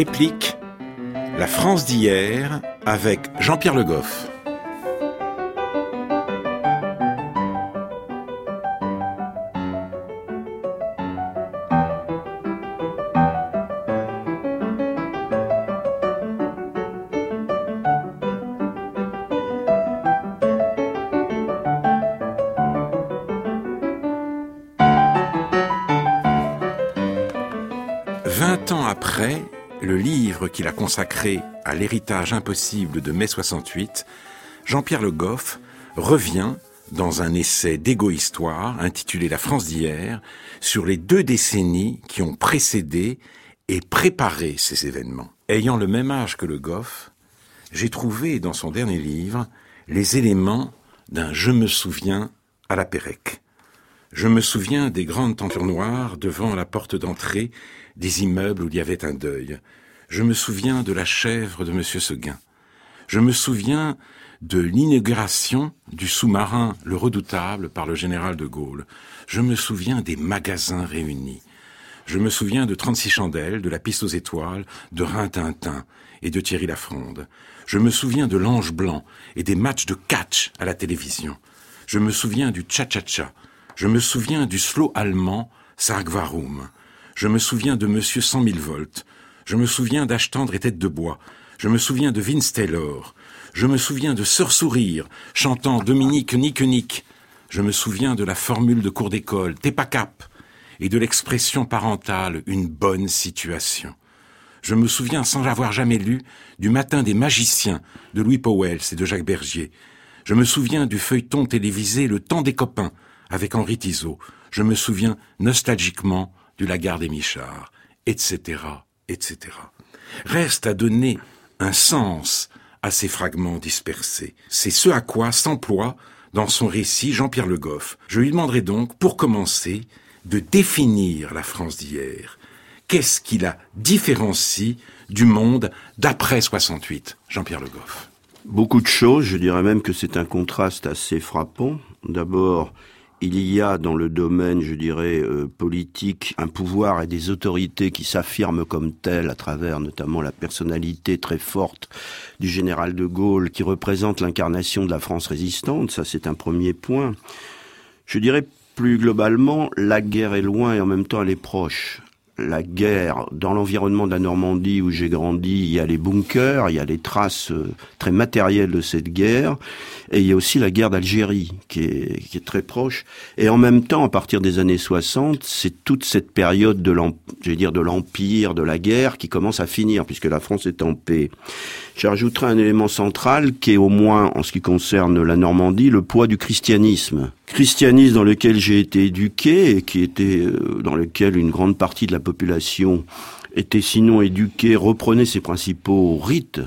Réplique, la France d'hier avec Jean-Pierre Le Goff. Après le livre qu'il a consacré à l'héritage impossible de mai 68, Jean-Pierre Le Goff revient dans un essai d'égo-histoire intitulé La France d'hier sur les 2 décennies qui ont précédé et préparé ces événements. Ayant le même âge que Le Goff, j'ai trouvé dans son dernier livre les éléments d'un « je me souviens » à la Pérec. Je me souviens des grandes tentures noires devant la porte d'entrée des immeubles où il y avait un deuil. Je me souviens de la chèvre de Monsieur Seguin. Je me souviens de l'inauguration du sous-marin Le Redoutable par le général de Gaulle. Je me souviens des magasins réunis. Je me souviens de 36 chandelles, de la piste aux étoiles, de Rintintin et de Thierry Lafronde. Je me souviens de l'Ange Blanc et des matchs de catch à la télévision. Je me souviens du cha-cha-cha. Je me souviens du slow allemand Sargvarum. Je me souviens de Monsieur 100 000 volts. Je me souviens d'Ache-Tendre et Tête de Bois. Je me souviens de Vince Taylor. Je me souviens de Sœur Sourire, chantant Dominique Nique. Je me souviens de la formule de cours d'école, T'es pas cap, et de l'expression parentale, une bonne situation. Je me souviens, sans avoir jamais lu, du Matin des magiciens de Louis Pauwels et de Jacques Bergier. Je me souviens du feuilleton télévisé Le Temps des copains, avec Henri Tizot. Je me souviens, nostalgiquement, du Lagarde et Michard, etc., etc. Reste à donner un sens à ces fragments dispersés. C'est ce à quoi s'emploie dans son récit Jean-Pierre Le Goff. Je lui demanderai donc, pour commencer, de définir la France d'hier. Qu'est-ce qui la différencie du monde d'après 68, Jean-Pierre Le Goff? Beaucoup de choses, je dirais même que c'est un contraste assez frappant. D'abord, il y a dans le domaine, je dirais, politique, un pouvoir et des autorités qui s'affirment comme tels à travers notamment la personnalité très forte du général de Gaulle qui représente l'incarnation de la France résistante. Ça, c'est un premier point. Je dirais plus globalement, la guerre est loin et en même temps elle est proche. La guerre, dans l'environnement de la Normandie où j'ai grandi, il y a les bunkers, il y a les traces très matérielles de cette guerre, et il y a aussi la guerre d'Algérie qui est très proche. Et en même temps, à partir des années 60, c'est toute cette période de l'empire, de la guerre qui commence à finir, puisque la France est en paix. Je rajouterai un élément central qui est au moins, en ce qui concerne la Normandie, le poids du christianisme. Christianisme dans lequel j'ai été éduqué et qui était dans lequel une grande partie de la population était sinon éduquée, reprenait ses principaux rites,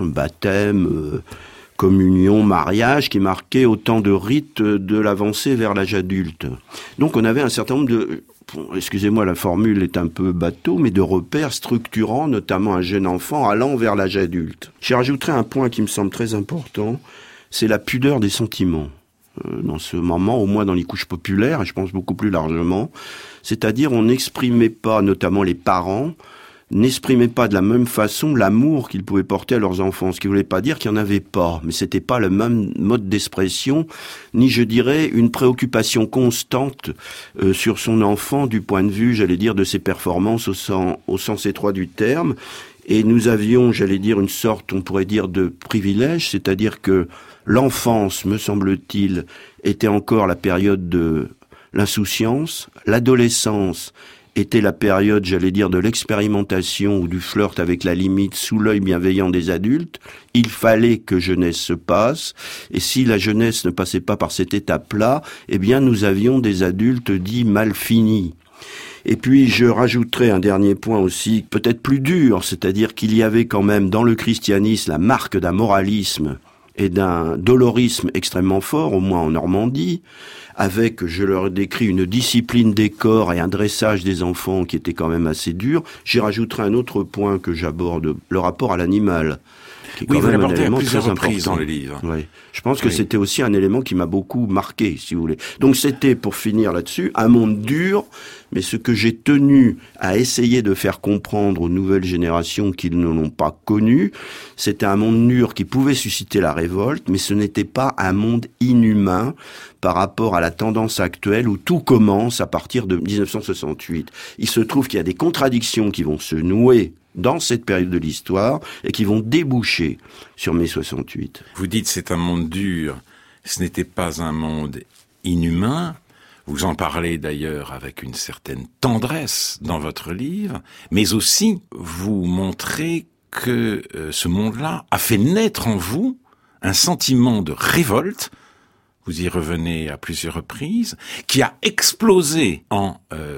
baptême, communion, mariage, qui marquaient autant de rites de l'avancée vers l'âge adulte. Donc on avait un certain nombre de, excusez-moi la formule est un peu bateau, mais de repères structurants, notamment un jeune enfant allant vers l'âge adulte. J'y rajouterai un point qui me semble très important, c'est la pudeur des sentiments. Dans ce moment, au moins dans les couches populaires, et je pense beaucoup plus largement, c'est-à-dire on n'exprimait pas, notamment les parents, n'exprimaient pas de la même façon l'amour qu'ils pouvaient porter à leurs enfants, ce qui ne voulait pas dire qu'il n'y en avait pas, mais c'était pas le même mode d'expression, ni je dirais une préoccupation constante sur son enfant du point de vue, j'allais dire, de ses performances au sens étroit du terme, et nous avions, j'allais dire, une sorte, on pourrait dire, de privilège, c'est-à-dire que l'enfance, me semble-t-il, était encore la période de l'insouciance, l'adolescence était la période, j'allais dire, de l'expérimentation ou du flirt avec la limite sous l'œil bienveillant des adultes. Il fallait que jeunesse se passe, et si la jeunesse ne passait pas par cette étape-là, eh bien nous avions des adultes dits mal finis. Et puis je rajouterai un dernier point aussi, peut-être plus dur, c'est-à-dire qu'il y avait quand même dans le christianisme la marque d'un moralisme et d'un dolorisme extrêmement fort, au moins en Normandie, avec, je leur décris, une discipline des corps et un dressage des enfants qui était quand même assez dur. J'y rajouterai un autre point que j'aborde, le rapport à l'animal, qui est quand même un élément très important dans le livre. Oui. Je pense que c'était aussi un élément qui m'a beaucoup marqué, si vous voulez. Donc c'était, pour finir là-dessus, un monde dur, mais ce que j'ai tenu à essayer de faire comprendre aux nouvelles générations qui ne l'ont pas connu, c'était un monde dur qui pouvait susciter la révolte, mais ce n'était pas un monde inhumain par rapport à la tendance actuelle où tout commence à partir de 1968. Il se trouve qu'il y a des contradictions qui vont se nouer dans cette période de l'histoire et qui vont déboucher sur mai 68. Vous dites c'est un monde dur, ce n'était pas un monde inhumain. Vous en parlez d'ailleurs avec une certaine tendresse dans votre livre, mais aussi vous montrez que ce monde-là a fait naître en vous un sentiment de révolte, vous y revenez à plusieurs reprises, qui a explosé en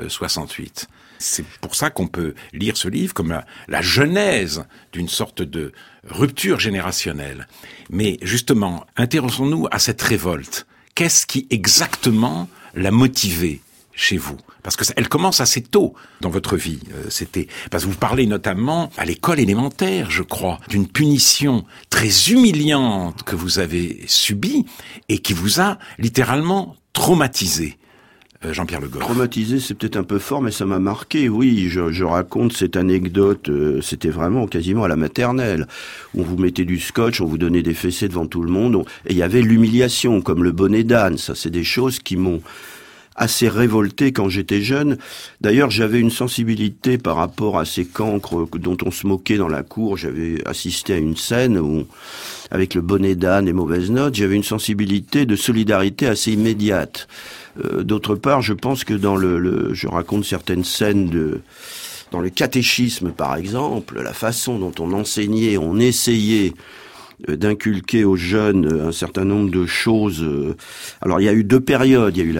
68. C'est pour ça qu'on peut lire ce livre comme la genèse d'une sorte de rupture générationnelle. Mais justement, intéressons-nous à cette révolte. Qu'est-ce qui exactement l'a motivée chez vous? Parce que elle commence assez tôt dans votre vie. Parce que vous parlez notamment à l'école élémentaire, je crois, d'une punition très humiliante que vous avez subie et qui vous a littéralement traumatisé. Jean-Pierre Le Goff. Traumatisé, c'est peut-être un peu fort, mais ça m'a marqué, oui. Je raconte cette anecdote, c'était vraiment quasiment à la maternelle. On vous mettait du scotch, on vous donnait des fessées devant tout le monde, et il y avait l'humiliation, comme le bonnet d'âne. Ça, c'est des choses qui m'ont assez révolté quand j'étais jeune. D'ailleurs, j'avais une sensibilité par rapport à ces cancres dont on se moquait dans la cour. J'avais assisté à une scène où, avec le bonnet d'âne et mauvaises notes, j'avais une sensibilité de solidarité assez immédiate. D'autre part, je pense que je raconte certaines scènes dans le catéchisme, par exemple, la façon dont on enseignait, on essayait d'inculquer aux jeunes un certain nombre de choses. Alors, il y a eu deux périodes. Il y a eu la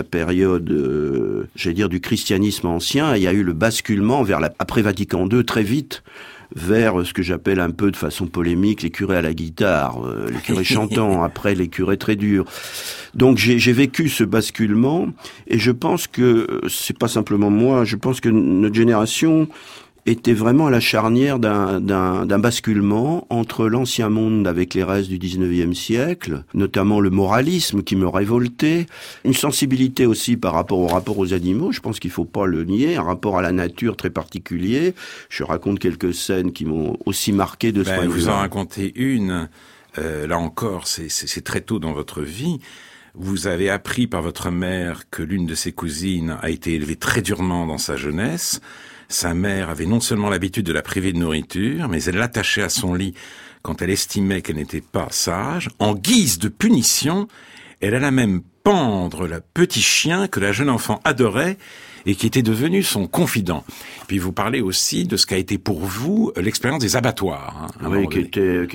période, du christianisme ancien, et il y a eu le basculement après Vatican II, très vite, vers ce que j'appelle un peu de façon polémique les curés à la guitare, les curés chantants, après les curés très durs. Donc j'ai vécu ce basculement, et je pense que c'est pas simplement moi, je pense que notre génération était vraiment à la charnière d'un basculement entre l'ancien monde avec les restes du 19e siècle, notamment le moralisme qui me révoltait, une sensibilité aussi par rapport au rapport aux animaux, je pense qu'il faut pas le nier, un rapport à la nature très particulier. Je raconte quelques scènes qui m'ont aussi marqué de ce point de vue. Vous en racontez une, là encore, c'est très tôt dans votre vie. Vous avez appris par votre mère que l'une de ses cousines a été élevée très durement dans sa jeunesse. Sa mère avait non seulement l'habitude de la priver de nourriture, mais elle l'attachait à son lit quand elle estimait qu'elle n'était pas sage. En guise de punition, elle alla même pendre le petit chien que la jeune enfant adorait et qui était devenu son confident. Puis vous parlez aussi de ce qu'a été pour vous l'expérience des abattoirs. Oui, qui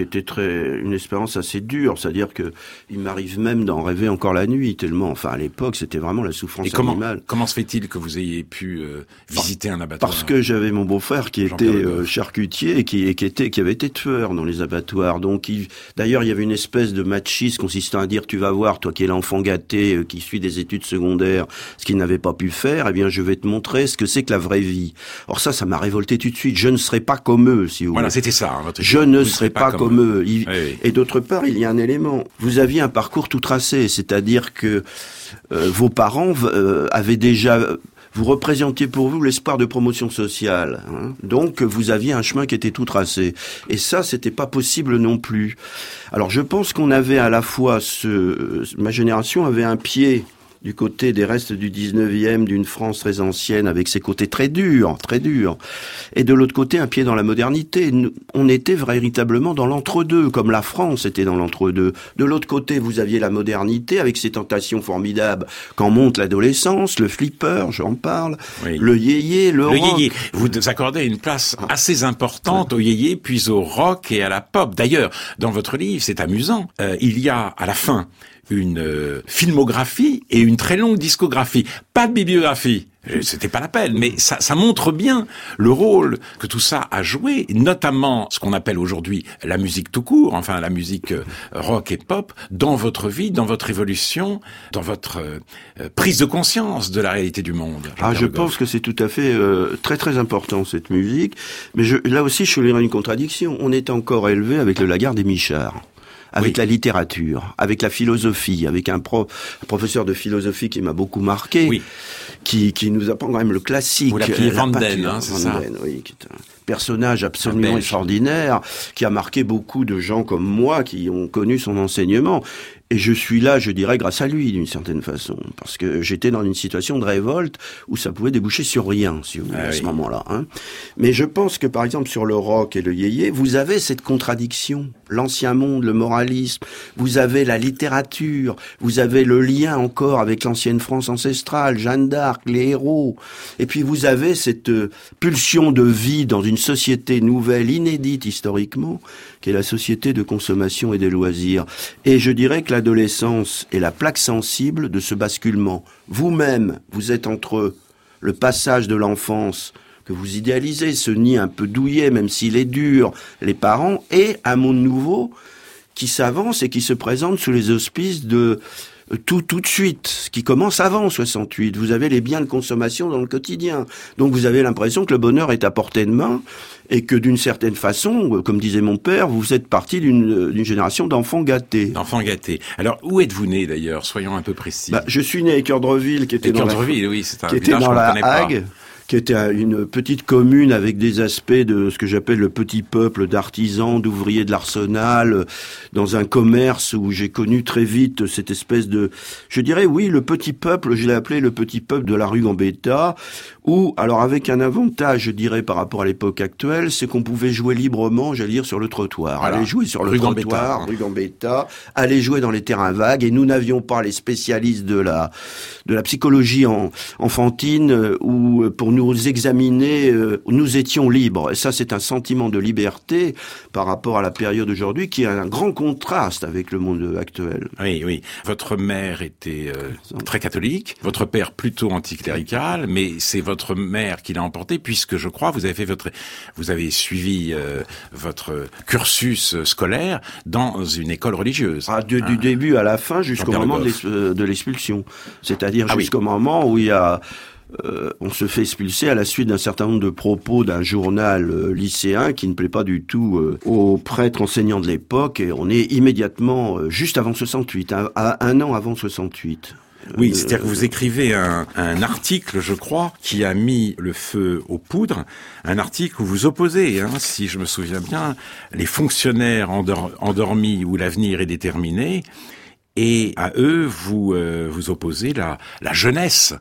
était une expérience assez dure, c'est-à-dire que il m'arrive même d'en rêver encore la nuit, tellement, enfin à l'époque c'était vraiment la souffrance animale. Comment se fait-il que vous ayez pu visiter un abattoir? Parce que j'avais mon beau-frère qui était charcutier et qui avait été tueur dans les abattoirs. Donc d'ailleurs il y avait une espèce de machisme consistant à dire tu vas voir, toi qui es l'enfant gâté, qui suit des études secondaires, ce qu'il n'avait pas pu faire, eh bien je vais te montrer ce que c'est que la vraie vie. Or ça m'a révolté tout de suite. Je ne serai pas comme eux, si vous voulez. Voilà, c'était ça. Je ne serai pas comme eux. Oui. Et d'autre part, il y a un élément. Vous aviez un parcours tout tracé, c'est-à-dire que vos parents avaient déjà... Vous représentiez pour vous l'espoir de promotion sociale, hein. Donc vous aviez un chemin qui était tout tracé. Et ça, c'était pas possible non plus. Alors je pense qu'on avait à la fois ma génération avait un pied du côté des restes du 19e, d'une France très ancienne, avec ses côtés très durs. Et de l'autre côté, un pied dans la modernité. On était véritablement dans l'entre-deux, comme la France était dans l'entre-deux. De l'autre côté, vous aviez la modernité, avec ses tentations formidables, quand monte l'adolescence, le flipper, j'en parle, le yéyé, le rock. Yéyé, vous accordez une place assez importante au yéyé, puis au rock et à la pop. D'ailleurs, dans votre livre, c'est amusant, il y a à la fin une filmographie et une très longue discographie. Pas de bibliographie. C'était pas la peine, mais ça montre bien le rôle que tout ça a joué, notamment ce qu'on appelle aujourd'hui la musique tout court, enfin la musique rock et pop, dans votre vie, dans votre évolution, dans votre prise de conscience de la réalité du monde. Je pense que c'est tout à fait très très important cette musique, mais là aussi je soulignerai une contradiction. On est encore élevé avec le Lagarde et Michard. Avec la littérature, avec la philosophie, avec un professeur de philosophie qui m'a beaucoup marqué, qui nous apprend quand même le classique. Vous l'appelez Van Den, c'est ça. Oui, qui est un personnage absolument extraordinaire, qui a marqué beaucoup de gens comme moi qui ont connu son enseignement. Et je suis là, je dirais, grâce à lui, d'une certaine façon. Parce que j'étais dans une situation de révolte où ça pouvait déboucher sur rien, si vous voulez, à ce moment-là. Mais je pense que, par exemple, sur le rock et le yéyé, vous avez cette contradiction. L'ancien monde, le moralisme, vous avez la littérature, vous avez le lien encore avec l'ancienne France ancestrale, Jeanne d'Arc, les héros. Et puis vous avez cette pulsion de vie dans une société nouvelle, inédite historiquement, qui est la société de consommation et des loisirs. Et je dirais que l'adolescence est la plaque sensible de ce basculement. Vous-même, vous êtes entre le passage de l'enfance que vous idéalisez, ce nid un peu douillet, même s'il est dur, les parents, et un monde nouveau qui s'avance et qui se présente sous les auspices de tout de suite, ce qui commence avant 68. Vous avez les biens de consommation dans le quotidien. Donc vous avez l'impression que le bonheur est à portée de main et que d'une certaine façon, comme disait mon père, vous êtes parti d'une génération d'enfants gâtés. D'enfants gâtés. Alors, où êtes-vous né d'ailleurs? Soyons un peu précis. Je suis né à Équeurdreville, qui était dans la Hague. Qui était une petite commune avec des aspects de ce que j'appelle le petit peuple d'artisans, d'ouvriers de l'arsenal, dans un commerce où j'ai connu très vite cette espèce de... Je dirais, oui, le petit peuple, je l'ai appelé le petit peuple de la rue Gambetta, où, alors avec un avantage, je dirais, par rapport à l'époque actuelle, c'est qu'on pouvait jouer librement, j'allais dire, sur le trottoir. Voilà. Aller jouer sur le trottoir, rue Gambetta, aller jouer dans les terrains vagues, et nous n'avions pas les spécialistes de la psychologie enfantine, où pour nous examiner, nous étions libres. Et ça, c'est un sentiment de liberté par rapport à la période d'aujourd'hui qui a un grand contraste avec le monde actuel. Oui. Votre mère était très catholique, votre père plutôt anticlérical, mais c'est votre mère qui l'a emporté puisque je crois vous avez suivi votre cursus scolaire dans une école religieuse. Du début à la fin jusqu'au moment de l'expulsion. C'est-à-dire jusqu'au moment où il y a on se fait expulser à la suite d'un certain nombre de propos d'un journal lycéen qui ne plaît pas du tout aux prêtres enseignants de l'époque, et on est immédiatement juste avant 68, un an avant 68. Oui, c'est-à-dire que vous écrivez un article, je crois, qui a mis le feu aux poudres, un article où vous opposez, si je me souviens bien, les fonctionnaires endormis où l'avenir est déterminé, et à eux, vous opposez la jeunesse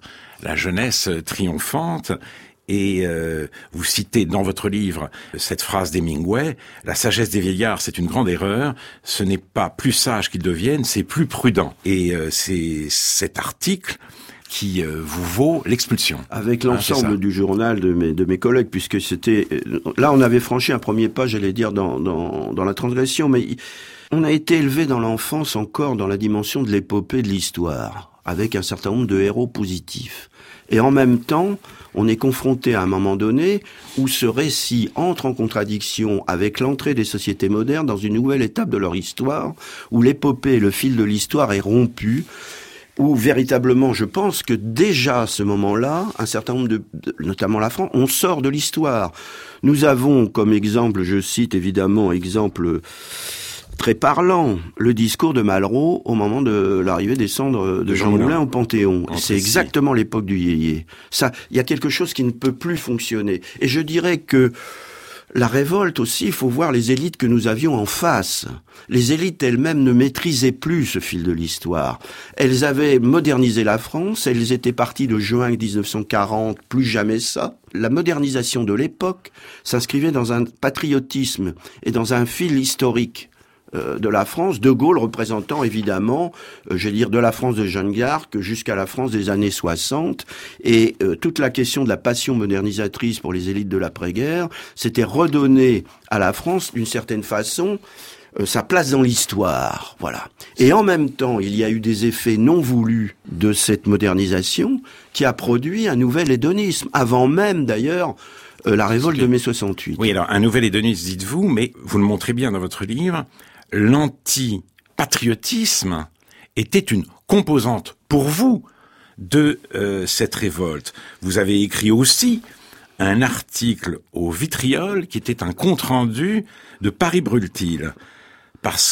triomphante. Et vous citez dans votre livre cette phrase d'Hemingway: la sagesse des vieillards, c'est une grande erreur. Ce n'est pas plus sage qu'ils deviennent, c'est plus prudent. Et c'est cet article qui vous vaut l'expulsion. Avec l'ensemble du journal de mes collègues, puisque c'était... Là, on avait franchi un premier pas, j'allais dire, dans la transgression, mais on a été élevé dans l'enfance encore dans la dimension de l'épopée de l'histoire, avec un certain nombre de héros positifs. Et en même temps, on est confronté à un moment donné où ce récit entre en contradiction avec l'entrée des sociétés modernes dans une nouvelle étape de leur histoire, où l'épopée, le fil de l'histoire est rompu, où véritablement, je pense que déjà à ce moment-là, un certain nombre notamment la France, on sort de l'histoire. Nous avons comme exemple, je cite évidemment, exemple très parlant, le discours de Malraux au moment de l'arrivée des cendres de Jean Moulin au Panthéon. C'est exactement l'époque du yéyé. Ça, il y a quelque chose qui ne peut plus fonctionner. Et je dirais que la révolte aussi, il faut voir les élites que nous avions en face. Les élites elles-mêmes ne maîtrisaient plus ce fil de l'histoire. Elles avaient modernisé la France, elles étaient parties de juin 1940, plus jamais ça. La modernisation de l'époque s'inscrivait dans un patriotisme et dans un fil historique de la France, De Gaulle représentant évidemment, de la France de Jeanne d'Arc jusqu'à la France des années 60, et toute la question de la passion modernisatrice pour les élites de l'après-guerre, c'était redonner à la France, d'une certaine façon, sa place dans l'histoire, voilà. Et en même temps, il y a eu des effets non voulus de cette modernisation qui a produit un nouvel hédonisme, avant même d'ailleurs la révolte de mai 68. Oui, alors un nouvel hédonisme, dites-vous, mais vous le montrez bien dans votre livre, l'antipatriotisme était une composante pour vous de cette révolte. Vous avez écrit aussi un article au Vitriol qui était un compte-rendu de Paris brûle-t-il, parce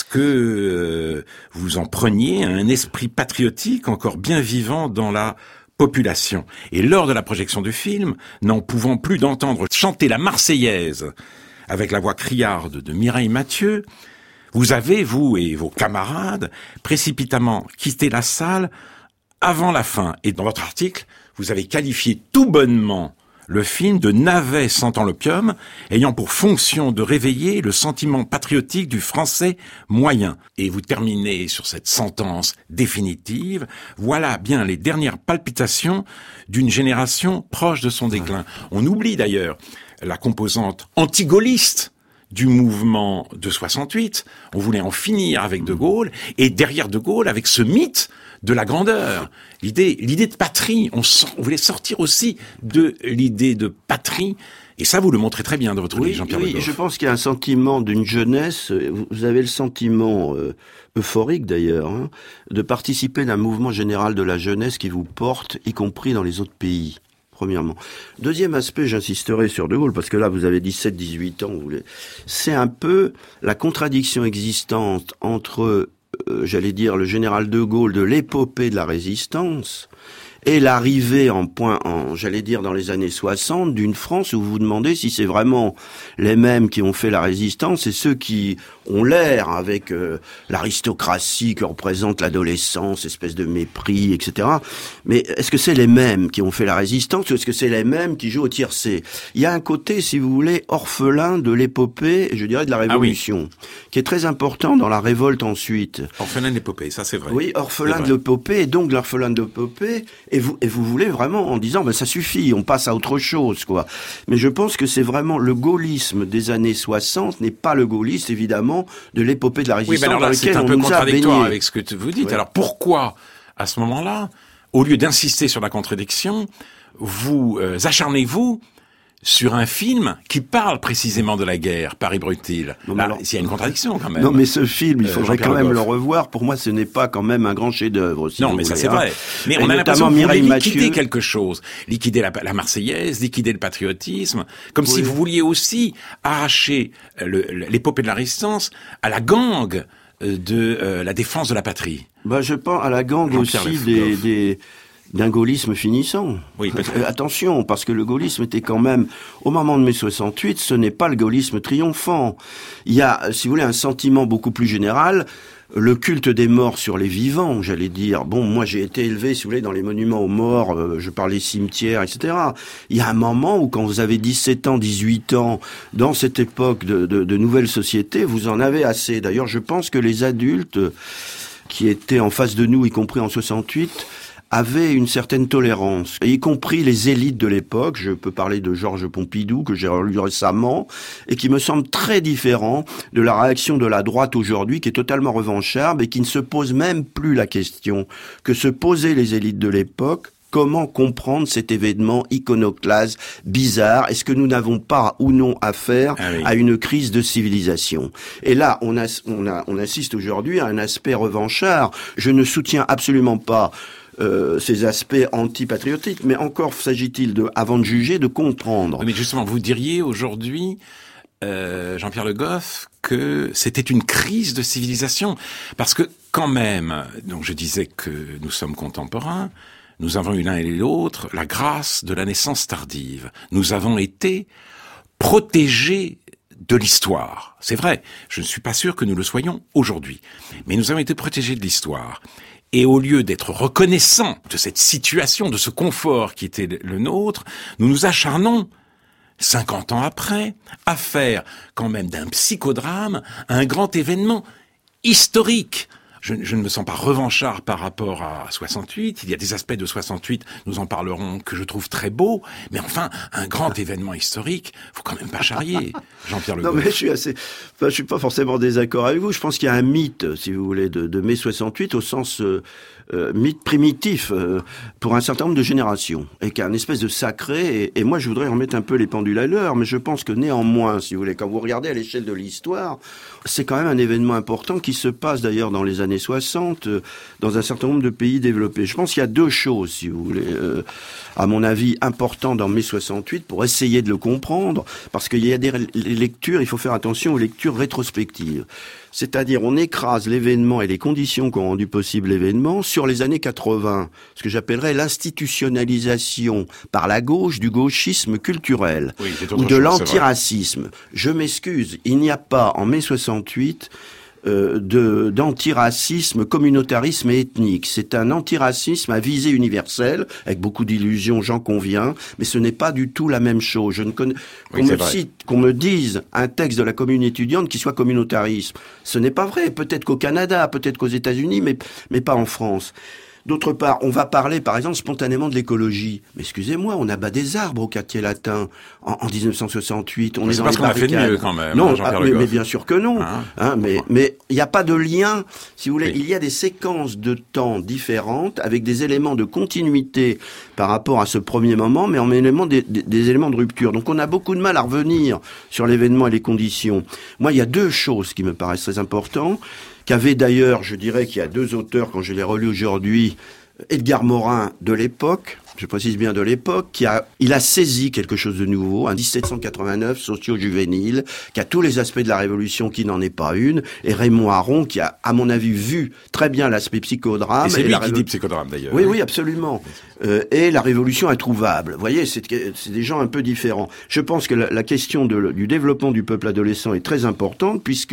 que vous en preniez un esprit patriotique encore bien vivant dans la population. Et lors de la projection du film, n'en pouvant plus d'entendre chanter la Marseillaise avec la voix criarde de Mireille Mathieu, vous avez, vous et vos camarades, précipitamment quitté la salle avant la fin. Et dans votre article, vous avez qualifié tout bonnement le film de navet sentant l'opium, ayant pour fonction de réveiller le sentiment patriotique du français moyen. Et vous terminez sur cette sentence définitive. Voilà bien les dernières palpitations d'une génération proche de son déclin. On oublie d'ailleurs la composante anti-gaulliste du mouvement de 68. On voulait en finir avec De Gaulle, et derrière De Gaulle, avec ce mythe de la grandeur. L'idée de patrie, on voulait sortir aussi de l'idée de patrie, et ça vous le montrez très bien dans votre livre, Jean-Pierre Le Goff. Oui, je pense qu'il y a un sentiment d'une jeunesse, vous avez le sentiment euphorique d'ailleurs, hein, de participer d'un mouvement général de la jeunesse qui vous porte, y compris dans les autres pays. Premièrement. Deuxième aspect, j'insisterai sur De Gaulle, parce que là, vous avez 17-18 ans, c'est un peu la contradiction existante entre, j'allais dire, le général De Gaulle de l'épopée de la résistance et l'arrivée j'allais dire, dans les années 60, d'une France où vous vous demandez si c'est vraiment les mêmes qui ont fait la résistance et ceux qui ont l'air, avec l'aristocratie que représente l'adolescence, espèce de mépris, etc. Mais est-ce que c'est les mêmes qui ont fait la résistance ou est-ce que c'est les mêmes qui jouent au tiercé? Il y a un côté, si vous voulez, orphelin de l'épopée, je dirais de la Révolution, qui est très important dans la révolte ensuite. Orphelin de l'épopée, ça c'est vrai. Oui, orphelin de l'épopée, et donc l'orphelin de l'épopée, et vous voulez vraiment en disant, ça suffit, on passe à autre chose, quoi. Mais je pense que c'est vraiment le gaullisme des années 60 n'est pas le gaullisme, évidemment, de l'épopée de la résistance, alors là, dans lequel c'est un on peu nous a contradictoire baigné. avec ce que vous dites. Oui. Alors pourquoi, à ce moment-là, au lieu d'insister sur la contradiction, vous acharnez-vous sur un film qui parle précisément de la guerre, Paris brûle-t-il? Là, il y a une contradiction quand même. Non, mais ce film, il faudrait quand même Le le revoir. Pour moi, ce n'est pas quand même un grand chef-d'œuvre. Non, mais ça c'est vrai. Mais on a l'impression que vous voulez liquider quelque chose. Liquider la Marseillaise, liquider le patriotisme. Comme si vous vouliez aussi arracher l'épopée de la résistance à la gangue de la défense de la patrie. Je pense à la gangue aussi d'un gaullisme finissant. Oui, attention, parce que le gaullisme était quand même, au moment de mai 68, ce n'est pas le gaullisme triomphant. Il y a, si vous voulez, un sentiment beaucoup plus général, le culte des morts sur les vivants, j'allais dire. Moi j'ai été élevé, si vous voulez, dans les monuments aux morts, je parlais cimetières, etc. Il y a un moment où quand vous avez 17 ans, 18 ans, dans cette époque de nouvelle société, vous en avez assez. D'ailleurs, je pense que les adultes qui étaient en face de nous, y compris en 68, avaient une certaine tolérance, y compris les élites de l'époque. Je peux parler de Georges Pompidou, que j'ai relu récemment, et qui me semble très différent de la réaction de la droite aujourd'hui, qui est totalement revancharde et qui ne se pose même plus la question que se posaient les élites de l'époque. Comment comprendre cet événement iconoclaste, bizarre? Est-ce que nous n'avons pas ou non affaire à une crise de civilisation? Et là, on assiste aujourd'hui à un aspect revanchard. Je ne soutiens absolument pas ces aspects antipatriotiques, mais encore s'agit-il avant de juger, de comprendre. Oui, mais justement, vous diriez aujourd'hui, Jean-Pierre Le Goff, que c'était une crise de civilisation, parce que quand même, donc je disais que nous sommes contemporains, nous avons eu l'un et l'autre la grâce de la naissance tardive. Nous avons été protégés de l'histoire. C'est vrai, je ne suis pas sûr que nous le soyons aujourd'hui, mais nous avons été protégés de l'histoire. Et au lieu d'être reconnaissants de cette situation, de ce confort qui était le nôtre, nous nous acharnons, 50 ans après, à faire quand même d'un psychodrame un grand événement historique. je ne me sens pas revanchard par rapport à 68. Il y a des aspects de 68, nous en parlerons, que je trouve très beaux. Mais enfin, un grand événement historique, faut quand même pas charrier, Jean-Pierre Le Goff. Non, mais je suis pas forcément désaccord avec vous. Je pense qu'il y a un mythe, si vous voulez, de mai 68 au sens mythe primitif pour un certain nombre de générations, et qui a une espèce de sacré. Et moi, je voudrais remettre un peu les pendules à l'heure, mais je pense que néanmoins, si vous voulez, quand vous regardez à l'échelle de l'histoire, c'est quand même un événement important qui se passe d'ailleurs dans les années 60 dans un certain nombre de pays développés. Je pense qu'il y a deux choses, si vous voulez, à mon avis, importantes dans mai 68 pour essayer de le comprendre, parce qu'il y a des lectures, il faut faire attention aux lectures rétrospectives. C'est-à-dire, on écrase l'événement et les conditions qui ont rendu possible l'événement sur les années 80, ce que j'appellerais l'institutionnalisation par la gauche du gauchisme culturel, ou de l'antiracisme. Je m'excuse, il n'y a pas en mai 68 d'antiracisme, communautarisme et ethnique. C'est un antiracisme à visée universelle, avec beaucoup d'illusions, j'en conviens, mais ce n'est pas du tout la même chose. Je ne connais, qu'on me dise un texte de la commune étudiante qui soit communautarisme. Ce n'est pas vrai. Peut-être qu'au Canada, peut-être qu'aux États-Unis, mais pas en France. D'autre part, on va parler, par exemple, spontanément de l'écologie. Mais excusez-moi, on abat des arbres au quartier latin en 1968. On est dans parce les qu'on a fait barricades. mieux quand même. Non, mais bien sûr que non. Mais il n'y a pas de lien. Si vous voulez, il y a des séquences de temps différentes avec des éléments de continuité par rapport à ce premier moment, mais en élément des éléments de rupture. Donc on a beaucoup de mal à revenir sur l'événement et les conditions. Moi, il y a deux choses qui me paraissent très importantes. Qu'avait d'ailleurs, je dirais qu'il y a deux auteurs, quand je les relis aujourd'hui, Edgar Morin de l'époque, je précise bien de l'époque, il a saisi quelque chose de nouveau, un 1789 socio-juvénile, qui a tous les aspects de la Révolution, qui n'en est pas une, et Raymond Aron, qui a, à mon avis, vu très bien l'aspect psychodrame. Et c'est lui qui dit psychodrame, d'ailleurs. Oui, absolument. Et la Révolution introuvable. Vous voyez, c'est des gens un peu différents. Je pense que la question du développement du peuple adolescent est très importante, puisque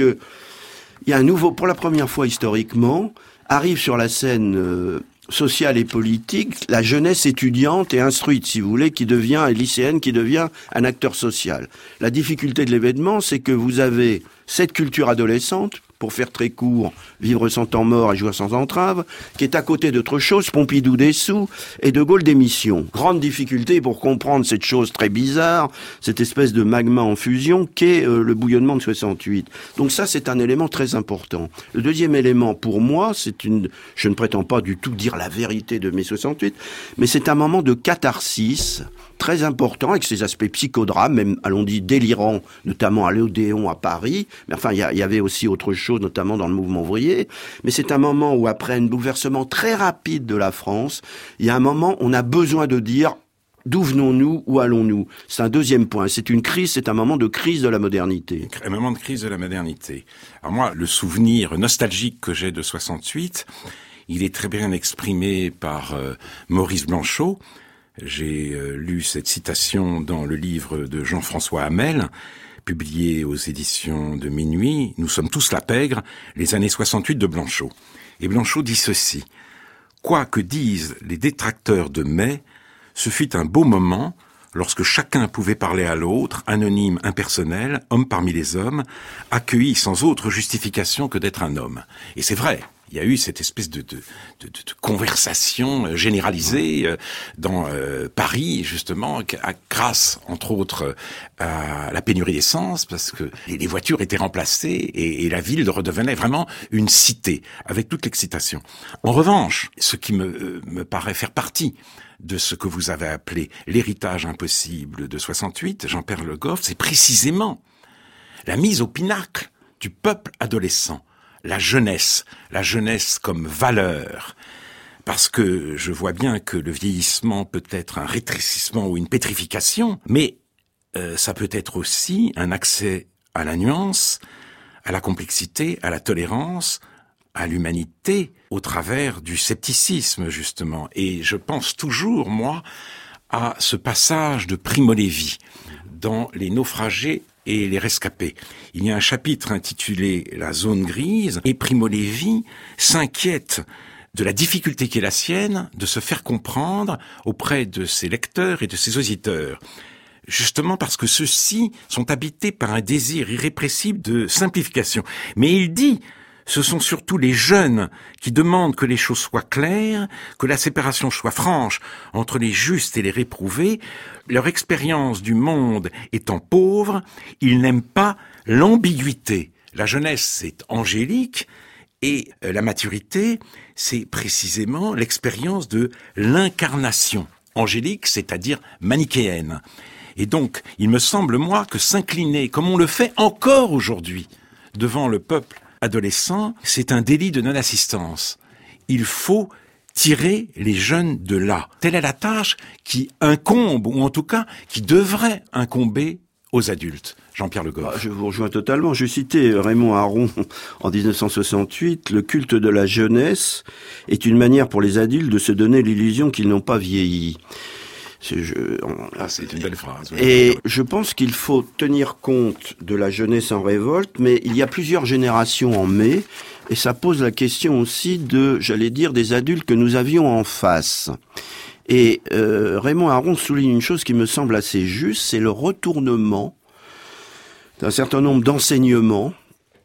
il y a un nouveau, pour la première fois historiquement, arrive sur la scène sociale et politique la jeunesse étudiante et instruite, si vous voulez, qui devient lycéenne, qui devient un acteur social. La difficulté de l'événement, c'est que vous avez cette culture adolescente, pour faire très court, vivre sans temps mort et jouer sans entrave, qui est à côté d'autre chose, Pompidou dessous et De Gaulle démission. Grande difficulté pour comprendre cette chose très bizarre, cette espèce de magma en fusion qu'est le bouillonnement de 68. Donc ça, c'est un élément très important. Le deuxième élément, pour moi, je ne prétends pas du tout dire la vérité de mai 68, mais c'est un moment de catharsis très important, avec ses aspects psychodrames, même, allons-y, délirants, notamment à l'Odéon à Paris. Mais enfin, il y avait aussi autre chose, notamment dans le mouvement ouvrier. Mais c'est un moment où, après un bouleversement très rapide de la France, il y a un moment où on a besoin de dire d'où venons-nous, où allons-nous. C'est un deuxième point. C'est une crise, c'est un moment de crise de la modernité. Un moment de crise de la modernité. Alors moi, le souvenir nostalgique que j'ai de 68, il est très bien exprimé par Maurice Blanchot. J'ai lu cette citation dans le livre de Jean-François Hamel, publié aux éditions de Minuit. Nous sommes tous la pègre, les années 68 de Blanchot. Et Blanchot dit ceci. Quoi que disent les détracteurs de mai, ce fut un beau moment lorsque chacun pouvait parler à l'autre, anonyme, impersonnel, homme parmi les hommes, accueilli sans autre justification que d'être un homme. Et c'est vrai. Il y a eu cette espèce de conversation généralisée dans Paris, justement, grâce, entre autres, à la pénurie d'essence, parce que les voitures étaient remplacées et la ville redevenait vraiment une cité, avec toute l'excitation. En revanche, ce qui me paraît faire partie de ce que vous avez appelé l'héritage impossible de 68, Jean-Pierre Le Goff, c'est précisément la mise au pinacle du peuple adolescent. La jeunesse comme valeur, parce que je vois bien que le vieillissement peut être un rétrécissement ou une pétrification, mais ça peut être aussi un accès à la nuance, à la complexité, à la tolérance, à l'humanité, au travers du scepticisme, justement. Et je pense toujours, moi, à ce passage de Primo Levi dans Les naufragés et les rescapés. Il y a un chapitre intitulé « La zone grise » et Primo Levi s'inquiète de la difficulté qui est la sienne de se faire comprendre auprès de ses lecteurs et de ses auditeurs. Justement parce que ceux-ci sont habités par un désir irrépressible de simplification. Mais il dit ce sont surtout les jeunes qui demandent que les choses soient claires, que la séparation soit franche entre les justes et les réprouvés. Leur expérience du monde étant pauvre, ils n'aiment pas l'ambiguïté. La jeunesse, c'est angélique, et la maturité, c'est précisément l'expérience de l'incarnation. Angélique, c'est-à-dire manichéenne. Et donc, il me semble, moi, que s'incliner, comme on le fait encore aujourd'hui, devant le peuple adolescent, c'est un délit de non-assistance. Il faut tirer les jeunes de là. Telle est la tâche qui incombe, ou en tout cas, qui devrait incomber aux adultes. Jean-Pierre Le Goff. Je vous rejoins totalement. Je citais Raymond Aron en 1968. Le culte de la jeunesse est une manière pour les adultes de se donner l'illusion qu'ils n'ont pas vieilli. C'est une belle phrase. Oui. Et je pense qu'il faut tenir compte de la jeunesse en révolte, mais il y a plusieurs générations en mai, et ça pose la question aussi des adultes que nous avions en face. Et Raymond Aron souligne une chose qui me semble assez juste, c'est le retournement d'un certain nombre d'enseignants,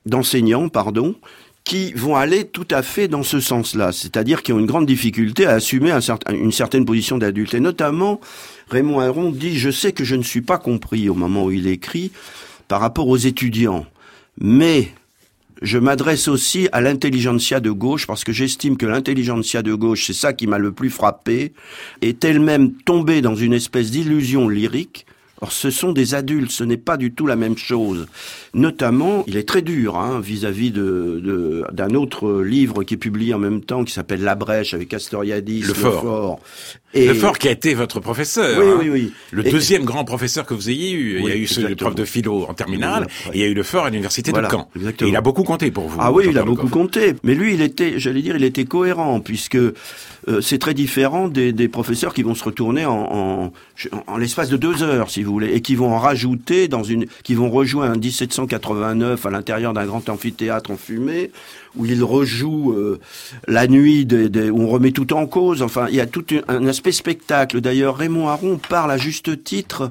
qui vont aller tout à fait dans ce sens-là, c'est-à-dire qui ont une grande difficulté à assumer une certaine position d'adulte. Et notamment, Raymond Aron dit « Je sais que je ne suis pas compris » au moment où il écrit par rapport aux étudiants, mais je m'adresse aussi à l'intelligentsia de gauche, parce que j'estime que l'intelligentsia de gauche, c'est ça qui m'a le plus frappé, est elle-même tombée dans une espèce d'illusion lyrique. Or, ce sont des adultes, ce n'est pas du tout la même chose. Notamment, il est très dur vis-à-vis d'un autre livre qui est publié en même temps, qui s'appelle La Brèche, avec Castoriadis, Le Fort. Le Fort qui a été votre professeur. Oui. Le deuxième grand professeur que vous ayez eu. Il y a eu le prof de philo en terminale, et il y a eu le Fort à l'université de Caen. Exactement. Et il a beaucoup compté pour vous. Ah oui, il a beaucoup compté. Mais lui, il était cohérent, puisque c'est très différent des professeurs qui vont se retourner en l'espace de 2 heures, si vous voulez, et qui vont en rajouter qui vont rejoindre un 1789 à l'intérieur d'un grand amphithéâtre en fumée, où il rejoue la nuit, où on remet tout en cause. Enfin, il y a tout un aspect spectacle. D'ailleurs, Raymond Aron parle à juste titre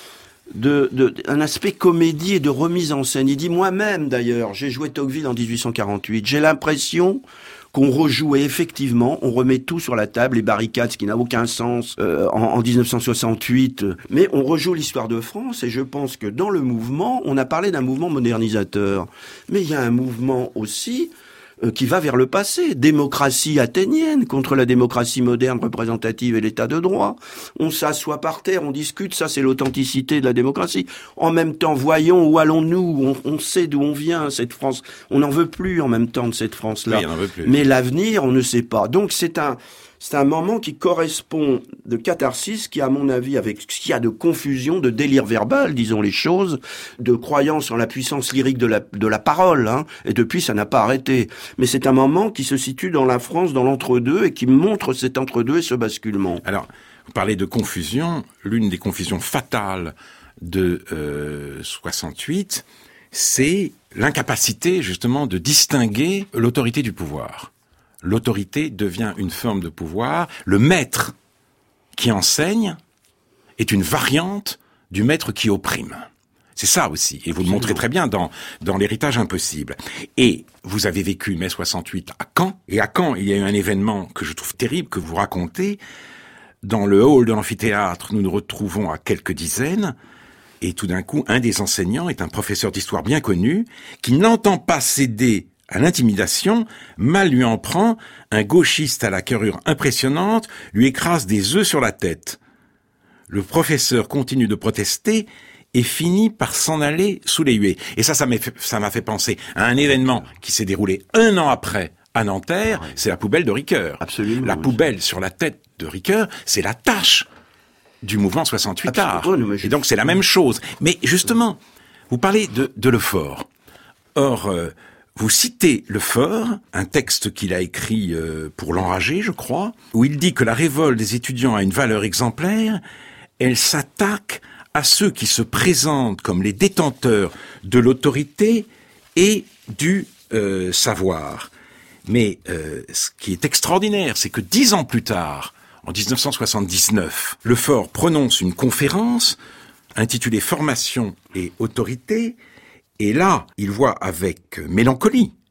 un aspect comédie et de remise en scène. Il dit, moi-même d'ailleurs, j'ai joué Tocqueville en 1848, j'ai l'impression qu'on rejoue, et effectivement, on remet tout sur la table, les barricades, ce qui n'a aucun sens en 1968, mais on rejoue l'histoire de France, et je pense que dans le mouvement, on a parlé d'un mouvement modernisateur, mais il y a un mouvement aussi qui va vers le passé, démocratie athénienne contre la démocratie moderne représentative et l'état de droit. On s'assoit par terre, on discute, ça c'est l'authenticité de la démocratie. En même temps, voyons où allons-nous, on sait d'où on vient, cette France. On n'en veut plus en même temps de cette France-là. Oui, on n'en veut plus. Mais l'avenir, on ne sait pas. Donc c'est un moment qui correspond de catharsis, qui à mon avis, avec ce qu'il y a de confusion, de délire verbal, disons les choses, de croyance en la puissance lyrique de la parole, et depuis ça n'a pas arrêté. Mais c'est un moment qui se situe dans la France, dans l'entre-deux, et qui montre cet entre-deux et ce basculement. Alors, vous parlez de confusion, l'une des confusions fatales de 68, c'est l'incapacité justement de distinguer l'autorité du pouvoir. L'autorité devient une forme de pouvoir. Le maître qui enseigne est une variante du maître qui opprime. C'est ça aussi. Et vous le montrez très bien dans l'héritage impossible. Et vous avez vécu mai 68 à Caen. Et à Caen, il y a eu un événement que je trouve terrible, que vous racontez. Dans le hall de l'amphithéâtre, nous nous retrouvons à quelques dizaines. Et tout d'un coup, un des enseignants est un professeur d'histoire bien connu, qui n'entend pas céder à l'intimidation, mal lui en prend, un gauchiste à la carrure impressionnante lui écrase des œufs sur la tête. Le professeur continue de protester et finit par s'en aller sous les huées. Et ça m'a fait penser à un événement qui s'est déroulé 1 an après à Nanterre, c'est la poubelle de Ricoeur. Absolument. La poubelle sur la tête de Ricoeur, c'est la tâche du mouvement 68 art. Et donc c'est la même chose. Mais justement, vous parlez de Le Fort. Or, vous citez Le Fort, un texte qu'il a écrit pour l'Enragé, je crois, où il dit que la révolte des étudiants a une valeur exemplaire, elle s'attaque à ceux qui se présentent comme les détenteurs de l'autorité et du savoir. Mais ce qui est extraordinaire, c'est que 10 ans plus tard, en 1979, Le Fort prononce une conférence intitulée « Formation et autorité », et là, il voit avec mélancolie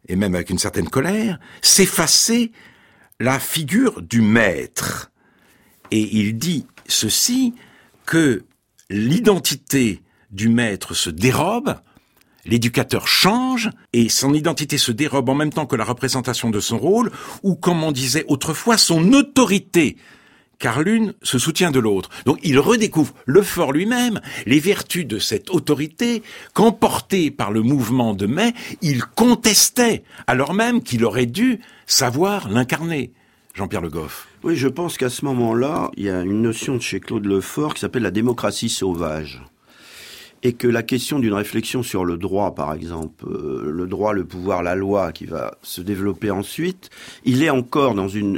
et même avec une certaine colère, s'effacer la figure du maître. Et il dit ceci, que l'identité du maître se dérobe, l'éducateur change, et son identité se dérobe en même temps que la représentation de son rôle, ou comme on disait autrefois, son autorité, car l'une se soutient de l'autre. Donc il redécouvre Lefort lui-même, les vertus de cette autorité, qu'emporté par le mouvement de mai, il contestait, alors même qu'il aurait dû savoir l'incarner. Jean-Pierre Le Goff. Oui, je pense qu'à ce moment-là, il y a une notion de chez Claude Lefort qui s'appelle la démocratie sauvage. Et que la question d'une réflexion sur le droit, par exemple, le droit, le pouvoir, la loi, qui va se développer ensuite, il est encore dans une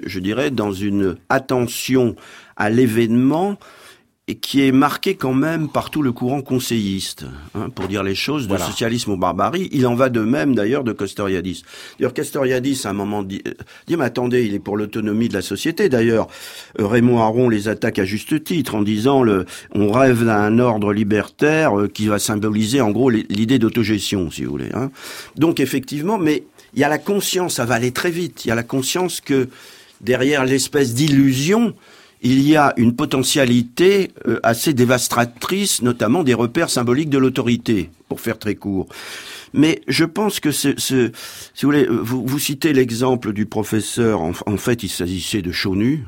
attention à l'événement et qui est marqué quand même par tout le courant conseilliste, pour dire les choses, de socialisme aux barbarie. Il en va de même, d'ailleurs, de Castoriadis. D'ailleurs, Castoriadis, à un moment, dit mais attendez, il est pour l'autonomie de la société. D'ailleurs, Raymond Aron les attaque à juste titre en disant on rêve d'un ordre libertaire qui va symboliser, en gros, l'idée d'autogestion, si vous voulez. Donc, effectivement, mais il y a la conscience, ça va aller très vite, il y a la conscience que derrière l'espèce d'illusion, il y a une potentialité assez dévastatrice, notamment des repères symboliques de l'autorité, pour faire très court. Mais je pense que si vous voulez, vous citez l'exemple du professeur. En fait, il s'agissait de Chaunu,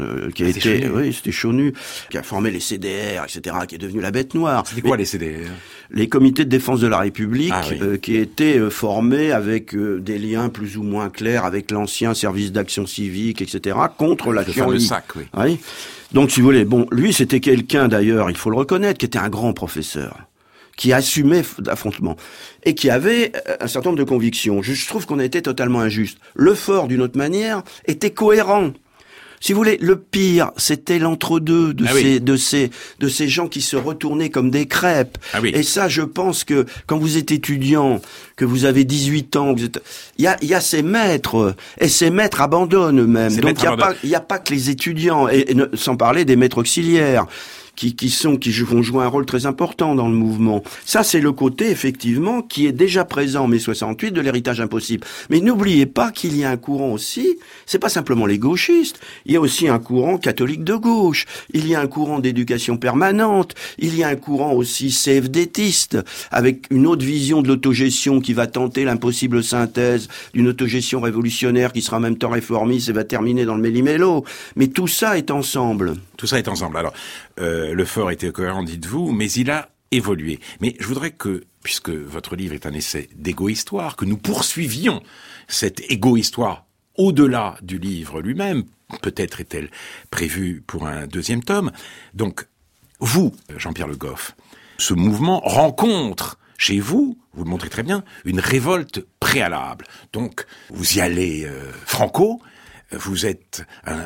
c'était Chaunu, qui a formé les CDR, etc., qui est devenu la bête noire. C'était quoi les CDR? Les comités de défense de la République, qui étaient formés avec des liens plus ou moins clairs avec l'ancien service d'action civique, etc., contre la Chienlit. Oui. Donc, si vous voulez, lui, c'était quelqu'un, d'ailleurs, il faut le reconnaître, qui était un grand professeur, qui assumait l'affrontement et qui avait un certain nombre de convictions. Je trouve qu'on a été totalement injuste. Lefort, d'une autre manière, était cohérent. Si vous voulez, le pire, c'était l'entre-deux de ces gens qui se retournaient comme des crêpes. Et ça, je pense que quand vous êtes étudiant, que vous avez 18 ans, il y a ces maîtres, et ces maîtres abandonnent eux-mêmes. Donc il y a pas que les étudiants, et sans parler des maîtres auxiliaires, qui vont jouer un rôle très important dans le mouvement. Ça, c'est le côté, effectivement, qui est déjà présent en mai 68 de l'héritage impossible. Mais n'oubliez pas qu'il y a un courant aussi, c'est pas simplement les gauchistes, il y a aussi un courant catholique de gauche, il y a un courant d'éducation permanente, il y a un courant aussi CFDTiste, avec une autre vision de l'autogestion qui va tenter l'impossible synthèse d'une autogestion révolutionnaire qui sera en même temps réformiste et va terminer dans le méli-mélo. Mais tout ça est ensemble. Tout ça est ensemble. Alors, Lefort était cohérent, dites-vous, mais il a évolué. Mais je voudrais que, puisque votre livre est un essai d'égo-histoire, que nous poursuivions cette égo-histoire au-delà du livre lui-même. Peut-être est-elle prévue pour un deuxième tome. Donc, vous, Jean-Pierre Le Goff, ce mouvement rencontre chez vous, vous le montrez très bien, une révolte préalable. Donc, vous y allez franco. Vous êtes un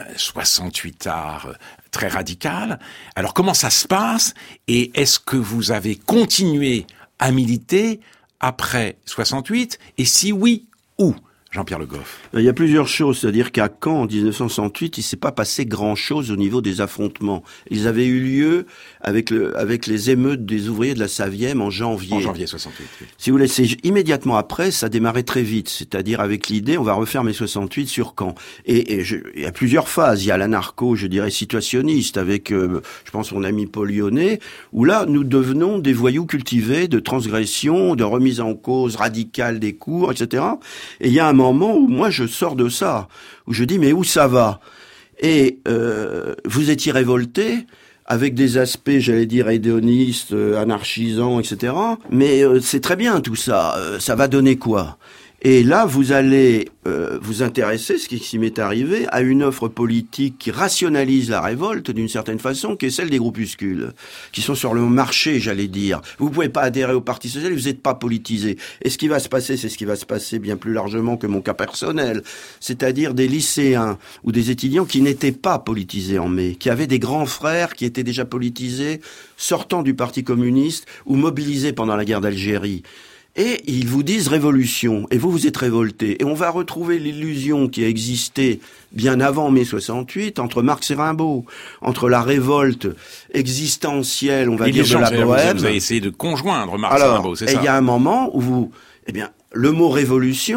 68ard très radical. Alors comment ça se passe et est-ce que vous avez continué à militer après 68 et si oui, où? Jean-Pierre Le Goff. Il y a plusieurs choses, c'est-à-dire qu'à Caen, en 1968, il s'est pas passé grand-chose au niveau des affrontements. Ils avaient eu lieu avec les émeutes des ouvriers de la Savième en janvier. En janvier 68, oui. Si vous voulez, immédiatement après, ça démarrait très vite, c'est-à-dire avec l'idée, on va refaire mai 68 sur Caen. Et il y a plusieurs phases. Il y a l'anarcho, je dirais, situationniste, avec, je pense, mon ami Paul Lyonnais, où là, nous devenons des voyous cultivés de transgression, de remise en cause radicale des cours, etc. Et il y a un moment où moi je sors de ça, où je dis mais où ça va? Et vous étiez révolté avec des aspects, j'allais dire, hédonistes, anarchisants, etc. Mais c'est très bien tout ça, ça va donner quoi? Et là, vous allez vous intéresser, ce qui m'est arrivé, à une offre politique qui rationalise la révolte d'une certaine façon, qui est celle des groupuscules, qui sont sur le marché, j'allais dire. Vous pouvez pas adhérer au Parti socialiste, vous n'êtes pas politisé. Et ce qui va se passer, c'est ce qui va se passer bien plus largement que mon cas personnel, c'est-à-dire des lycéens ou des étudiants qui n'étaient pas politisés en mai, qui avaient des grands frères qui étaient déjà politisés, sortant du Parti communiste ou mobilisés pendant la guerre d'Algérie. Et ils vous disent révolution, et vous êtes révoltés. Et on va retrouver l'illusion qui a existé bien avant mai 68, entre Marx et Rimbaud, entre la révolte existentielle, on va dire, de la bohème. Vous avez essayé de conjoindre Marx et Rimbaud, c'est ça? Et il y a un moment où le mot révolution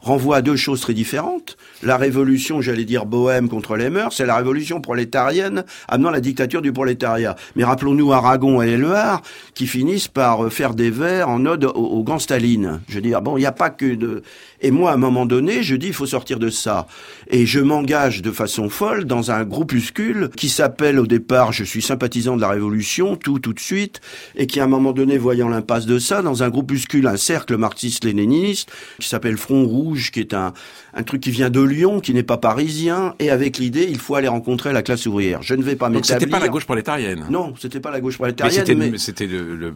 renvoie à deux choses très différentes. La révolution, j'allais dire bohème contre les mœurs, c'est la révolution prolétarienne amenant la dictature du prolétariat. Mais rappelons-nous Aragon et Éluard qui finissent par faire des vers en ode au grand Staline. Je veux dire, bon, il n'y a pas que de... Et moi, à un moment donné, je dis, il faut sortir de ça. Et je m'engage de façon folle dans un groupuscule qui s'appelle au départ, je suis sympathisant de la Révolution, tout de suite, et qui à un moment donné, voyant l'impasse de ça, dans un groupuscule, un cercle marxiste-léniniste, qui s'appelle Front Rouge, qui est un truc qui vient de Lyon, qui n'est pas parisien, et avec l'idée, il faut aller rencontrer la classe ouvrière. Je ne vais pas m'établir... Donc c'était pas la gauche prolétarienne. Non, c'était pas la gauche prolétarienne. Mais c'était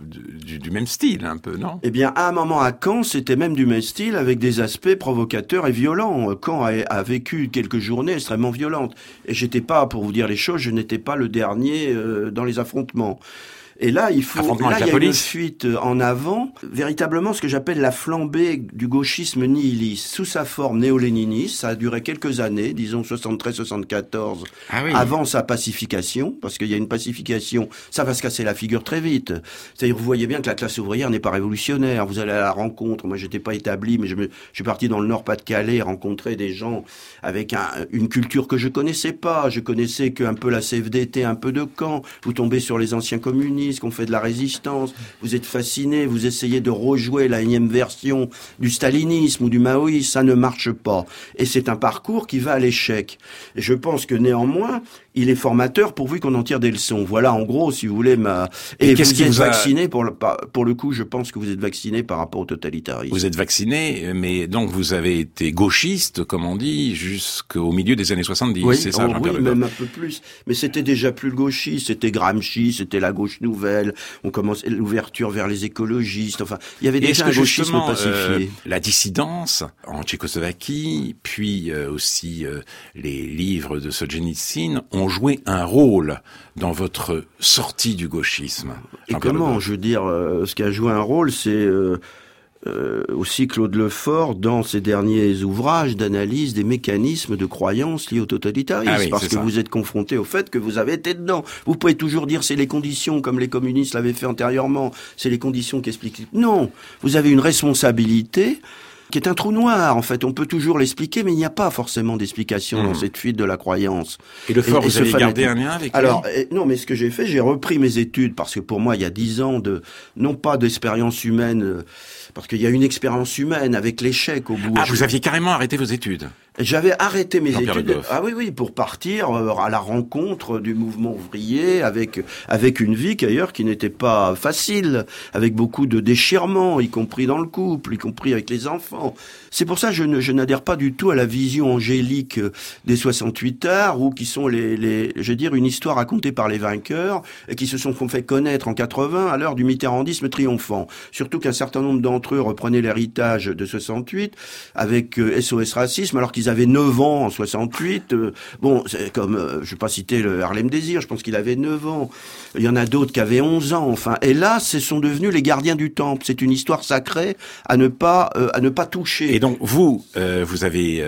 du même style, un peu, non? Eh bien, à un moment à Caen, c'était même du même style, avec des aspects provocateurs et violents. Caen a vécu quelques journées extrêmement violentes. Et j'étais pas, pour vous dire les choses, je n'étais pas le dernier dans les affrontements. Et là, il y a une fuite en avant, véritablement ce que j'appelle la flambée du gauchisme nihiliste, sous sa forme néo-léniniste. Ça a duré quelques années, disons 73-74, avant sa pacification, parce qu'il y a une pacification, ça va se casser la figure très vite. C'est-à-dire, vous voyez bien que la classe ouvrière n'est pas révolutionnaire. Vous allez à la rencontre, moi j'étais pas établi, mais je suis parti dans le Nord-Pas-de-Calais rencontrer des gens avec une culture que je connaissais pas. Je connaissais qu'un peu la CFDT, un peu de Caen. Vous tombez sur les anciens communistes, qu'on fait de la résistance, vous êtes fasciné, vous essayez de rejouer la énième version du stalinisme ou du maoïsme, ça ne marche pas. Et c'est un parcours qui va à l'échec. Et je pense que néanmoins, il est formateur pourvu qu'on en tire des leçons. Voilà, en gros, si vous voulez, Et vous êtes vacciné, pour le coup, je pense que vous êtes vacciné par rapport au totalitarisme. Vous êtes vacciné, mais donc vous avez été gauchiste, comme on dit, jusqu'au milieu des années 70, oui, c'est ça, Jean-Pierre Oui, même un peu plus. Mais c'était déjà plus le gauchiste, c'était Gramsci, c'était la gauche nouvelle, on commence l'ouverture vers les écologistes, enfin, il y avait déjà un gauchisme pacifié. La dissidence en Tchécoslovaquie, puis aussi les livres de Solzhenitsyn ont joué un rôle dans votre sortie du gauchisme. Et comment, je veux dire, ce qui a joué un rôle, c'est aussi Claude Lefort dans ses derniers ouvrages d'analyse des mécanismes de croyance liés au totalitarisme, parce que vous êtes confronté au fait que vous avez été dedans. Vous pouvez toujours dire c'est les conditions, comme les communistes l'avaient fait antérieurement, c'est les conditions qui expliquent. Non, vous avez une responsabilité qui est un trou noir, en fait. On peut toujours l'expliquer, mais il n'y a pas forcément d'explication dans cette fuite de la croyance. Et Lefort, vous avez gardé un lien avec lui? Alors, non, mais ce que j'ai fait, j'ai repris mes études, parce que pour moi, il y a 10 ans non pas d'expérience humaine, parce qu'il y a une expérience humaine avec l'échec au bout. Ah, vous aviez carrément arrêté vos études? J'avais arrêté mes Jean-Pierre études. Le Goff. Ah oui, pour partir à la rencontre du mouvement ouvrier, avec une vie d'ailleurs qui n'était pas facile, avec beaucoup de déchirements, y compris dans le couple, y compris avec les enfants. C'est pour ça que je n'adhère pas du tout à la vision angélique des 68 arts, ou qui sont je veux dire, une histoire racontée par les vainqueurs, et qui se sont fait connaître en 80 à l'heure du mitterrandisme triomphant. Surtout qu'un certain nombre d'entre eux reprenaient l'héritage de 68 avec SOS Racisme, alors qu'ils avaient 9 ans en 68. Bon, c'est comme, je vais pas citer le Harlem Désir, je pense qu'il avait 9 ans. Il y en a d'autres qui avaient 11 ans, enfin. Et là, ce sont devenus les gardiens du temple. C'est une histoire sacrée à ne pas toucher. Et donc, vous avez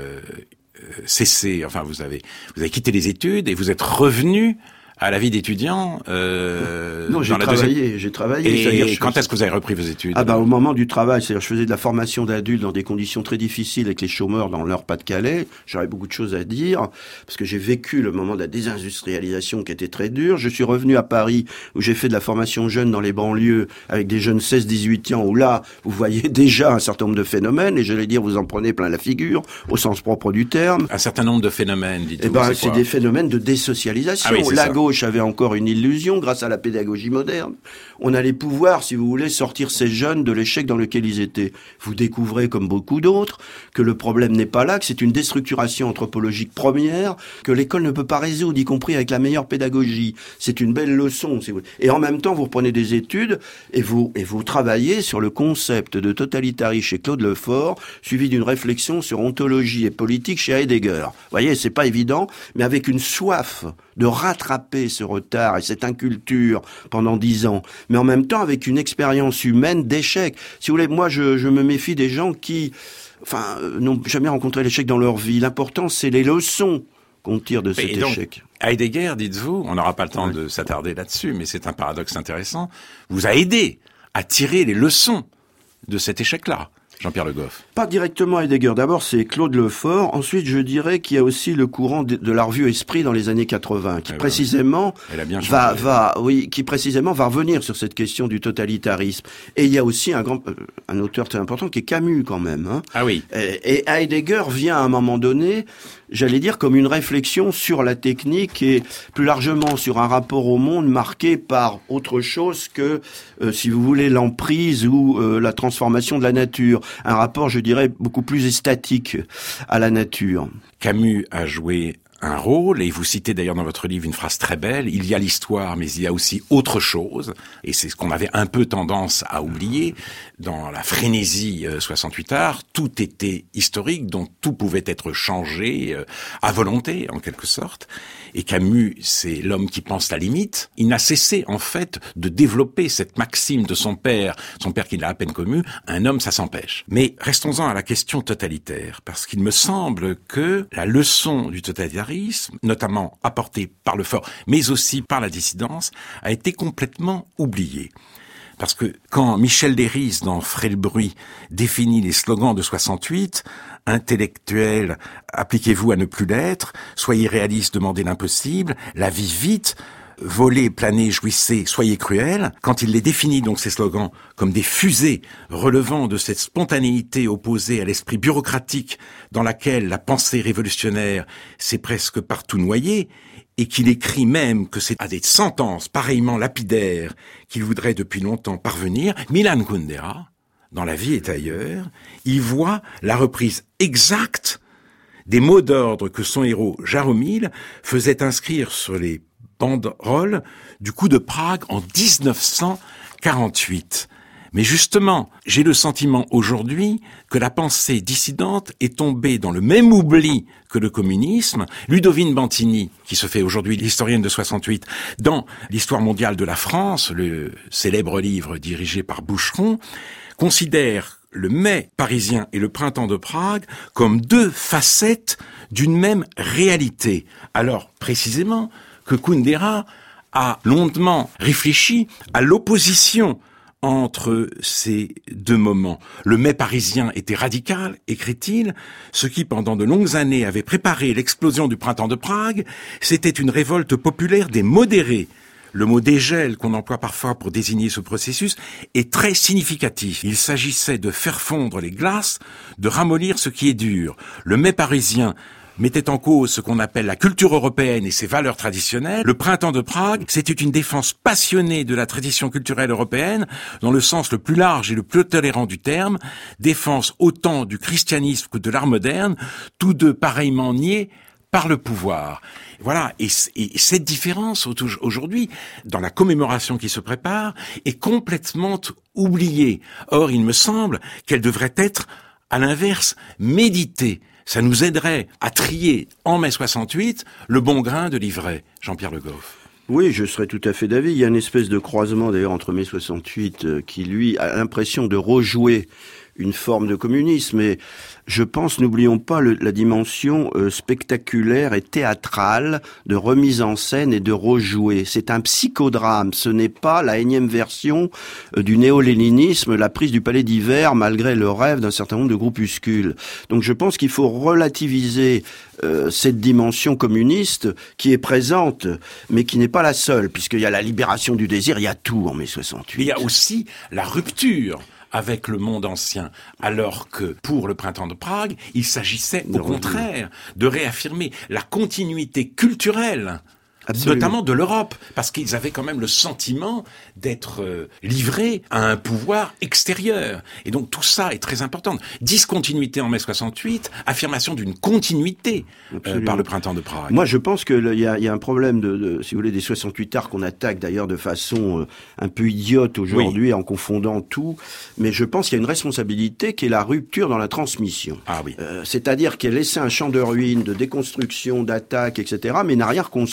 cessé, enfin, vous avez quitté les études et vous êtes revenu à la vie d'étudiant. Non, j'ai travaillé. Et quand est-ce que vous avez repris vos études? Au moment du travail, c'est-à-dire je faisais de la formation d'adultes dans des conditions très difficiles avec les chômeurs dans le Nord-Pas-de-Calais. J'aurais beaucoup de choses à dire parce que j'ai vécu le moment de la désindustrialisation qui était très dur. Je suis revenu à Paris où j'ai fait de la formation jeune dans les banlieues avec des jeunes 16-18 ans où là, vous voyez déjà un certain nombre de phénomènes et j'allais dire vous en prenez plein la figure au sens propre du terme. Un certain nombre de phénomènes, dites-vous. C'est des phénomènes de désocialisation. La gauche avait encore une illusion grâce à la pédagogie moderne. On allait pouvoir, si vous voulez, sortir ces jeunes de l'échec dans lequel ils étaient. Vous découvrez, comme beaucoup d'autres, que le problème n'est pas là, que c'est une déstructuration anthropologique première, que l'école ne peut pas résoudre, y compris avec la meilleure pédagogie. C'est une belle leçon, si vous voulez. Et en même temps, vous reprenez des études et vous travaillez sur le concept de totalitarisme chez Claude Lefort, suivi d'une réflexion sur ontologie et politique chez Heidegger. Vous voyez, c'est pas évident, mais avec une soif de rattraper ce retard et cette inculture pendant 10 ans, mais en même temps avec une expérience humaine d'échec. Si vous voulez, moi je me méfie des gens qui n'ont jamais rencontré l'échec dans leur vie. L'important, c'est les leçons qu'on tire de cet échec. Heidegger, dites-vous, on n'aura pas le temps de s'attarder là-dessus, mais c'est un paradoxe intéressant, vous a aidé à tirer les leçons de cet échec-là. Jean-Pierre Le Goff? Pas directement Heidegger. D'abord, c'est Claude Lefort. Ensuite, je dirais qu'il y a aussi le courant de la revue Esprit dans les années 80, qui précisément qui précisément va revenir sur cette question du totalitarisme. Et il y a aussi un auteur très important qui est Camus, quand même. Hein. Ah oui. Et Heidegger vient à un moment donné, j'allais dire, comme une réflexion sur la technique et plus largement sur un rapport au monde marqué par autre chose que, si vous voulez, l'emprise ou la transformation de la nature. Un rapport, je dirais, beaucoup plus statique à la nature. Camus a joué un rôle, et vous citez d'ailleurs dans votre livre une phrase très belle, il y a l'histoire, mais il y a aussi autre chose, et c'est ce qu'on avait un peu tendance à oublier. Dans la frénésie 68 Arts, tout était historique, donc tout pouvait être changé à volonté, en quelque sorte. Et Camus, c'est l'homme qui pense la limite. Il n'a cessé, en fait, de développer cette maxime de son père qui l'a à peine connu, un homme, ça s'empêche. Mais restons-en à la question totalitaire, parce qu'il me semble que la leçon du totalitarisme, notamment apportée par le fort, mais aussi par la dissidence, a été complètement oubliée. Parce que quand Michel Leiris, dans Ferait le bruit, définit les slogans de 68, intellectuels, appliquez-vous à ne plus l'être, soyez réalistes, demandez l'impossible, la vie vite, volez, planez, jouissez, soyez cruels. Quand il les définit, donc, ces slogans, comme des fusées relevant de cette spontanéité opposée à l'esprit bureaucratique dans laquelle la pensée révolutionnaire s'est presque partout noyée, et qu'il écrit même que c'est à des sentences pareillement lapidaires qu'il voudrait depuis longtemps parvenir, Milan Kundera, dans La vie est ailleurs, y voit la reprise exacte des mots d'ordre que son héros Jaromil faisait inscrire sur les banderoles du coup de Prague en 1948. Mais justement, j'ai le sentiment aujourd'hui que la pensée dissidente est tombée dans le même oubli que le communisme. Ludovine Bantini, qui se fait aujourd'hui l'historienne de 68, dans l'histoire mondiale de la France, le célèbre livre dirigé par Boucheron, considère le mai parisien et le printemps de Prague comme deux facettes d'une même réalité. Alors, précisément, que Kundera a longuement réfléchi à l'opposition entre ces deux moments. Le mai parisien était radical, écrit-il. Ce qui, pendant de longues années, avait préparé l'explosion du printemps de Prague, c'était une révolte populaire des modérés. Le mot dégel, qu'on emploie parfois pour désigner ce processus, est très significatif. Il s'agissait de faire fondre les glaces, de ramollir ce qui est dur. Le mai parisien mettait en cause ce qu'on appelle la culture européenne et ses valeurs traditionnelles. Le printemps de Prague, c'était une défense passionnée de la tradition culturelle européenne, dans le sens le plus large et le plus tolérant du terme, défense autant du christianisme que de l'art moderne, tous deux pareillement niés par le pouvoir. Voilà, et cette différence aujourd'hui, dans la commémoration qui se prépare, est complètement oubliée. Or, il me semble qu'elle devrait être, à l'inverse, méditée. Ça nous aiderait à trier, en mai 68, le bon grain de l'ivraie. Jean-Pierre Le Goff. Oui, je serais tout à fait d'avis. Il y a une espèce de croisement, d'ailleurs, entre mai 68, qui, lui, a l'impression de rejouer une forme de communisme. Et je pense, n'oublions pas la dimension spectaculaire et théâtrale de remise en scène et de rejouer. C'est un psychodrame. Ce n'est pas la énième version du néo-léninisme, la prise du palais d'hiver, malgré le rêve d'un certain nombre de groupuscules. Donc je pense qu'il faut relativiser cette dimension communiste qui est présente, mais qui n'est pas la seule, puisqu'il y a la libération du désir, il y a tout en mai 68. Il y a aussi la rupture avec le monde ancien, alors que pour le printemps de Prague, il s'agissait au contraire de réaffirmer la continuité culturelle, absolument, notamment de l'Europe, parce qu'ils avaient quand même le sentiment d'être livrés à un pouvoir extérieur. Et donc tout ça est très important. Discontinuité en mai 68, affirmation d'une continuité par le printemps de Prague. Moi, je pense qu'il y a un problème si vous voulez, des 68 arts qu'on attaque d'ailleurs de façon un peu idiote aujourd'hui, en confondant tout. Mais je pense qu'il y a une responsabilité qui est la rupture dans la transmission. Ah oui. C'est-à-dire qu'elle a laissé un champ de ruines, de déconstruction, d'attaque, etc., mais n'a rien reconstruit.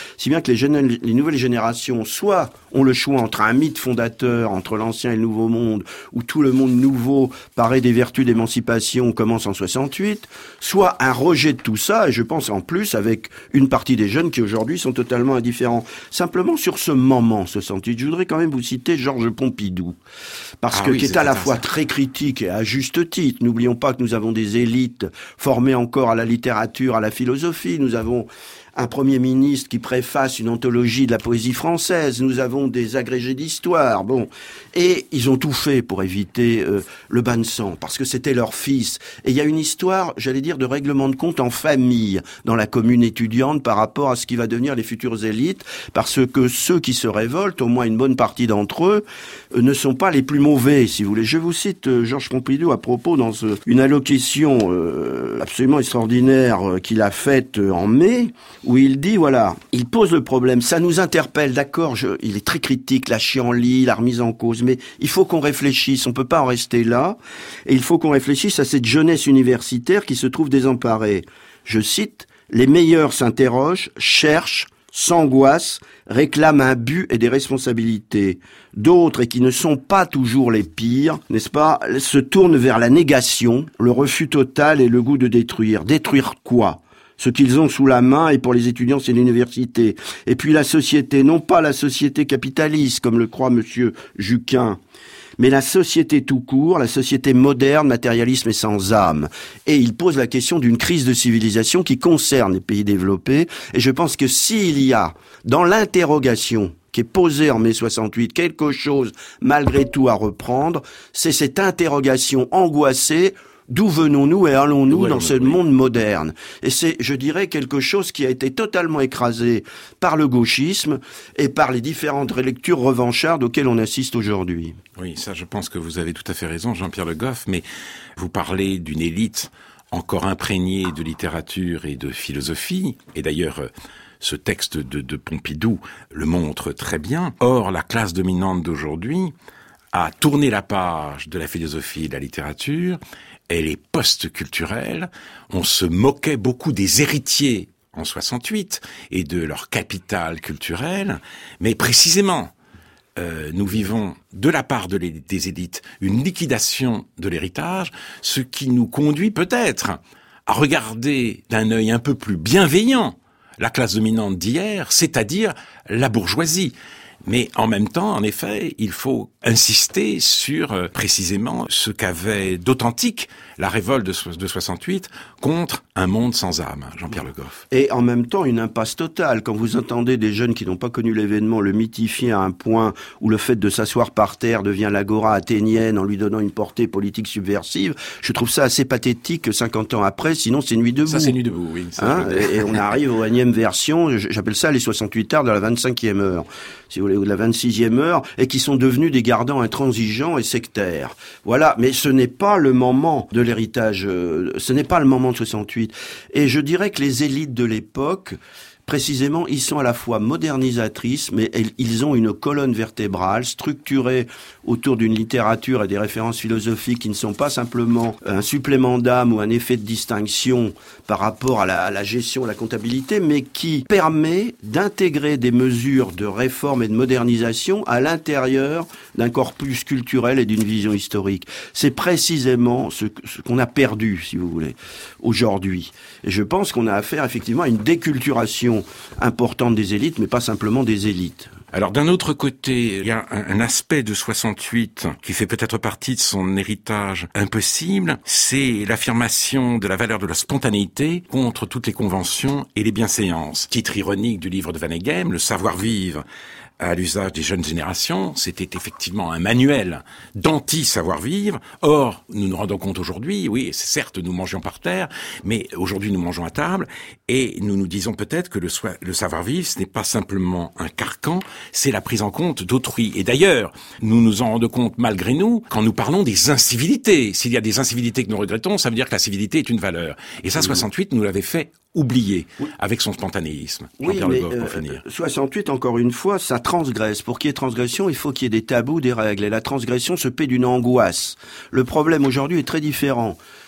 Si bien que les nouvelles générations, soit ont le choix entre un mythe fondateur, entre l'ancien et le nouveau monde, où tout le monde nouveau paraît des vertus d'émancipation commence en 68, soit un rejet de tout ça, et je pense en plus avec une partie des jeunes qui aujourd'hui sont totalement indifférents. Simplement sur ce moment 68, je voudrais quand même vous citer Georges Pompidou, parce qui est à la fois très critique et à juste titre. N'oublions pas que nous avons des élites formées encore à la littérature, à la philosophie. Nous avons un Premier ministre qui préface une anthologie de la poésie française. Nous avons des agrégés d'histoire. Bon, et ils ont tout fait pour éviter le bain de sang, parce que c'était leur fils. Et il y a une histoire, j'allais dire, de règlement de compte en famille dans la commune étudiante par rapport à ce qui va devenir les futures élites, parce que ceux qui se révoltent, au moins une bonne partie d'entre eux, ne sont pas les plus mauvais, si vous voulez. Je vous cite Georges Pompidou à propos dans une allocution absolument extraordinaire qu'il a faite en mai, où il dit, voilà, il pose le problème, ça nous interpelle, d'accord, il est très critique, la chienlit, la remise en cause, mais il faut qu'on réfléchisse, on peut pas en rester là, et il faut qu'on réfléchisse à cette jeunesse universitaire qui se trouve désemparée. Je cite, « Les meilleurs s'interrogent, cherchent, s'angoissent, réclament un but et des responsabilités. D'autres, et qui ne sont pas toujours les pires, n'est-ce pas, se tournent vers la négation, le refus total et le goût de détruire. Détruire quoi ? Ce qu'ils ont sous la main, et pour les étudiants, c'est l'université. Et puis la société, non pas la société capitaliste, comme le croit monsieur Juquin, mais la société tout court, la société moderne, matérialisme et sans âme. Et il pose la question d'une crise de civilisation qui concerne les pays développés. Et je pense que s'il y a, dans l'interrogation qui est posée en mai 68, quelque chose malgré tout à reprendre, c'est cette interrogation angoissée. D'où venons-nous et allons-nous dans ce monde moderne ? Et c'est, je dirais, quelque chose qui a été totalement écrasé par le gauchisme et par les différentes lectures revanchardes auxquelles on assiste aujourd'hui. Oui, ça, je pense que vous avez tout à fait raison, Jean-Pierre Le Goff, mais vous parlez d'une élite encore imprégnée de littérature et de philosophie, et d'ailleurs, ce texte de Pompidou le montre très bien. Or, la classe dominante d'aujourd'hui a tourné la page de la philosophie et de la littérature. Elle est post-culturelle. On se moquait beaucoup des héritiers en 68 et de leur capital culturel. Mais précisément, nous vivons de la part des élites une liquidation de l'héritage, ce qui nous conduit peut-être à regarder d'un œil un peu plus bienveillant la classe dominante d'hier, c'est-à-dire la bourgeoisie. Mais en même temps, en effet, il faut insister sur précisément ce qu'avait d'authentique la révolte de 68 contre un monde sans âme, Jean-Pierre Le Goff. Et en même temps, une impasse totale. Quand vous entendez des jeunes qui n'ont pas connu l'événement le mythifier à un point où le fait de s'asseoir par terre devient l'agora athénienne en lui donnant une portée politique subversive, je trouve ça assez pathétique 50 ans après, sinon c'est Nuit debout. Ça c'est Nuit debout, oui. Et on arrive aux 9e version, j'appelle ça les 68 arts de la 25e heure, si vous voulez, ou de la 26e heure, et qui sont devenus des gardants intransigeants et sectaires. Voilà, mais ce n'est pas le moment de l'héritage, ce n'est pas le moment de 68. Et je dirais que les élites de l'époque, précisément, ils sont à la fois modernisatrices, mais ils ont une colonne vertébrale structurée autour d'une littérature et des références philosophiques qui ne sont pas simplement un supplément d'âme ou un effet de distinction par rapport à la gestion, à la comptabilité, mais qui permet d'intégrer des mesures de réforme et de modernisation à l'intérieur d'un corpus culturel et d'une vision historique. C'est précisément ce qu'on a perdu, si vous voulez, aujourd'hui. Et je pense qu'on a affaire effectivement à une déculturation importante des élites, mais pas simplement des élites. Alors d'un autre côté, il y a un aspect de 68 qui fait peut-être partie de son héritage impossible, c'est l'affirmation de la valeur de la spontanéité contre toutes les conventions et les bienséances. Titre ironique du livre de Vaneigem, Le savoir-vivre à l'usage des jeunes générations, c'était effectivement un manuel d'anti-savoir-vivre. Or, nous nous rendons compte aujourd'hui, oui, certes, nous mangeons par terre, mais aujourd'hui, nous mangeons à table, et nous nous disons peut-être que le savoir-vivre, ce n'est pas simplement un carcan, c'est la prise en compte d'autrui. Et d'ailleurs, nous nous en rendons compte malgré nous quand nous parlons des incivilités. S'il y a des incivilités que nous regrettons, ça veut dire que la civilité est une valeur. Et ça, 68 nous l'avait fait oublier avec son spontanéisme. Jean-Pierre Le Goff, pour finir. 68, encore une fois, ça transgresse. Pour qu'il y ait transgression, il faut qu'il y ait des tabous, des règles. Et la transgression se paie d'une angoisse. Le problème aujourd'hui est très différent.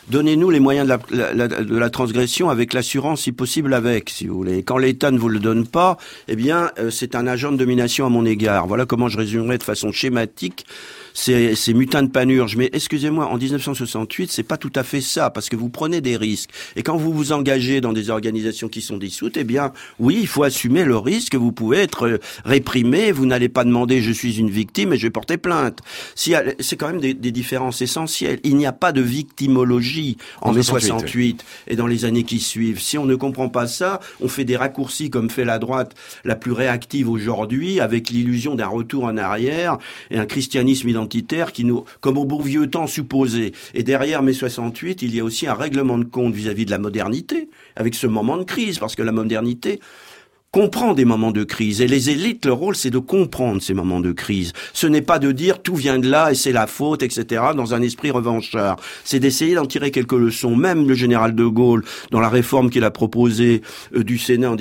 donnez-nous les moyens de la transgression avec l'assurance, si possible avec, si vous voulez. Et quand l'État ne vous le donne pas, eh bien, c'est un agent de domination à mon égard. Voilà comment je résumerai de façon schématique ces mutins de panurge. Mais excusez-moi, en 1968, c'est pas tout à fait ça, parce que vous prenez des risques. Et quand vous vous engagez dans des organisations qui sont dissoutes, eh bien, oui, il faut assumer le risque. Vous pouvez être réprimé, vous n'allez pas demander « je suis une victime et je vais porter plainte ». C'est quand même des différences essentielles. Il n'y a pas de victimologie en mai 68 et dans les années qui suivent. Si on ne comprend pas ça, on fait des raccourcis comme fait la droite la plus réactive aujourd'hui, avec l'illusion d'un retour en arrière et un christianisme identitaire qui nous, comme au bon vieux temps supposé. Et derrière mai 68, il y a aussi un règlement de compte vis-à-vis de la modernité, avec ce moment de crise, parce que la modernité comprend des moments de crise. Et les élites, leur rôle, c'est de comprendre ces moments de crise. Ce n'est pas de dire tout vient de là et c'est la faute, etc., dans un esprit revanchard. C'est d'essayer d'en tirer quelques leçons. Même le général de Gaulle, dans la réforme qu'il a proposée du Sénat en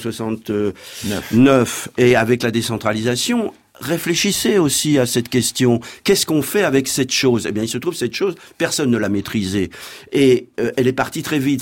1969, et avec la décentralisation, réfléchissez aussi à cette question. Qu'est-ce qu'on fait avec cette chose ? Eh bien, il se trouve, cette chose, personne ne l'a maîtrisée. Et elle est partie très vite.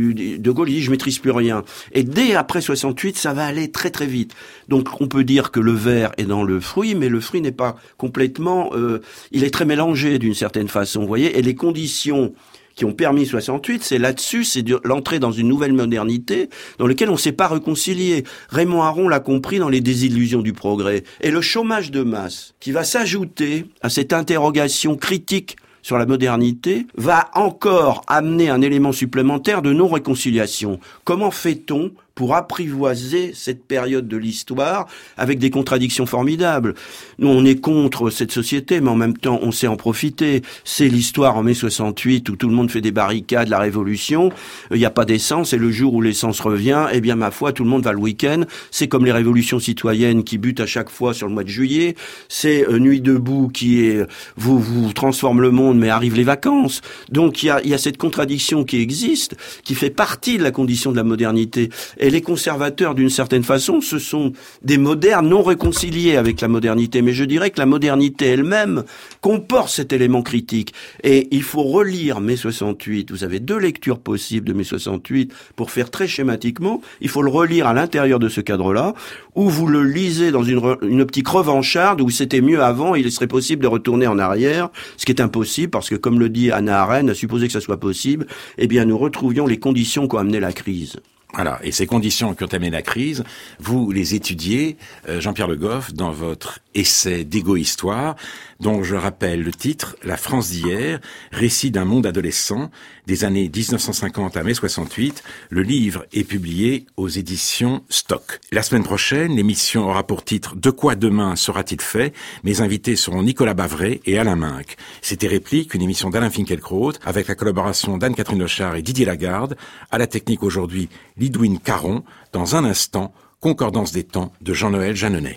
De Gaulle, il dit, je maîtrise plus rien. Et dès après 68, ça va aller très très vite. Donc, on peut dire que le ver est dans le fruit, mais le fruit n'est pas complètement... il est très mélangé d'une certaine façon, vous voyez. Et les conditions qui ont permis 68, c'est là-dessus, c'est l'entrée dans une nouvelle modernité dans laquelle on ne s'est pas réconcilié. Raymond Aron l'a compris dans Les désillusions du progrès. Et le chômage de masse, qui va s'ajouter à cette interrogation critique sur la modernité, va encore amener un élément supplémentaire de non-réconciliation. Comment fait-on pour apprivoiser cette période de l'histoire avec des contradictions formidables? Nous, on est contre cette société, mais en même temps, on sait en profiter. C'est l'histoire en mai 68 où tout le monde fait des barricades, la révolution. Il n'y a pas d'essence et le jour où l'essence revient, eh bien, ma foi, tout le monde va le week-end. C'est comme les révolutions citoyennes qui butent à chaque fois sur le mois de juillet. C'est Nuit debout qui est, vous transforme le monde, mais arrivent les vacances. Donc, il y a cette contradiction qui existe, qui fait partie de la condition de la modernité. Et les conservateurs, d'une certaine façon, ce sont des modernes non réconciliés avec la modernité. Mais je dirais que la modernité elle-même comporte cet élément critique. Et il faut relire mai 68. Vous avez deux lectures possibles de mai 68 pour faire très schématiquement. Il faut le relire à l'intérieur de ce cadre-là, ou vous le lisez dans une optique revancharde, où c'était mieux avant, il serait possible de retourner en arrière, ce qui est impossible, parce que comme le dit Hannah Arendt, à supposer que ça soit possible, eh bien nous retrouvions les conditions qui ont amené la crise. Voilà, et ces conditions qui ont amené la crise, vous les étudiez, Jean-Pierre Le Goff, dans votre essai d'égo-histoire, dont je rappelle le titre, La France d'hier, récit d'un monde adolescent, des années 1950 à mai 68. Le livre est publié aux éditions Stock. La semaine prochaine, l'émission aura pour titre « De quoi demain sera-t-il fait ?» Mes invités seront Nicolas Bavray et Alain Minck. C'était Réplique, une émission d'Alain Finkielkraut, avec la collaboration d'Anne-Catherine Lochard et Didier Lagarde. À la technique aujourd'hui, Lidwine Caron. Dans un instant, Concordance des temps de Jean-Noël Jeanneney.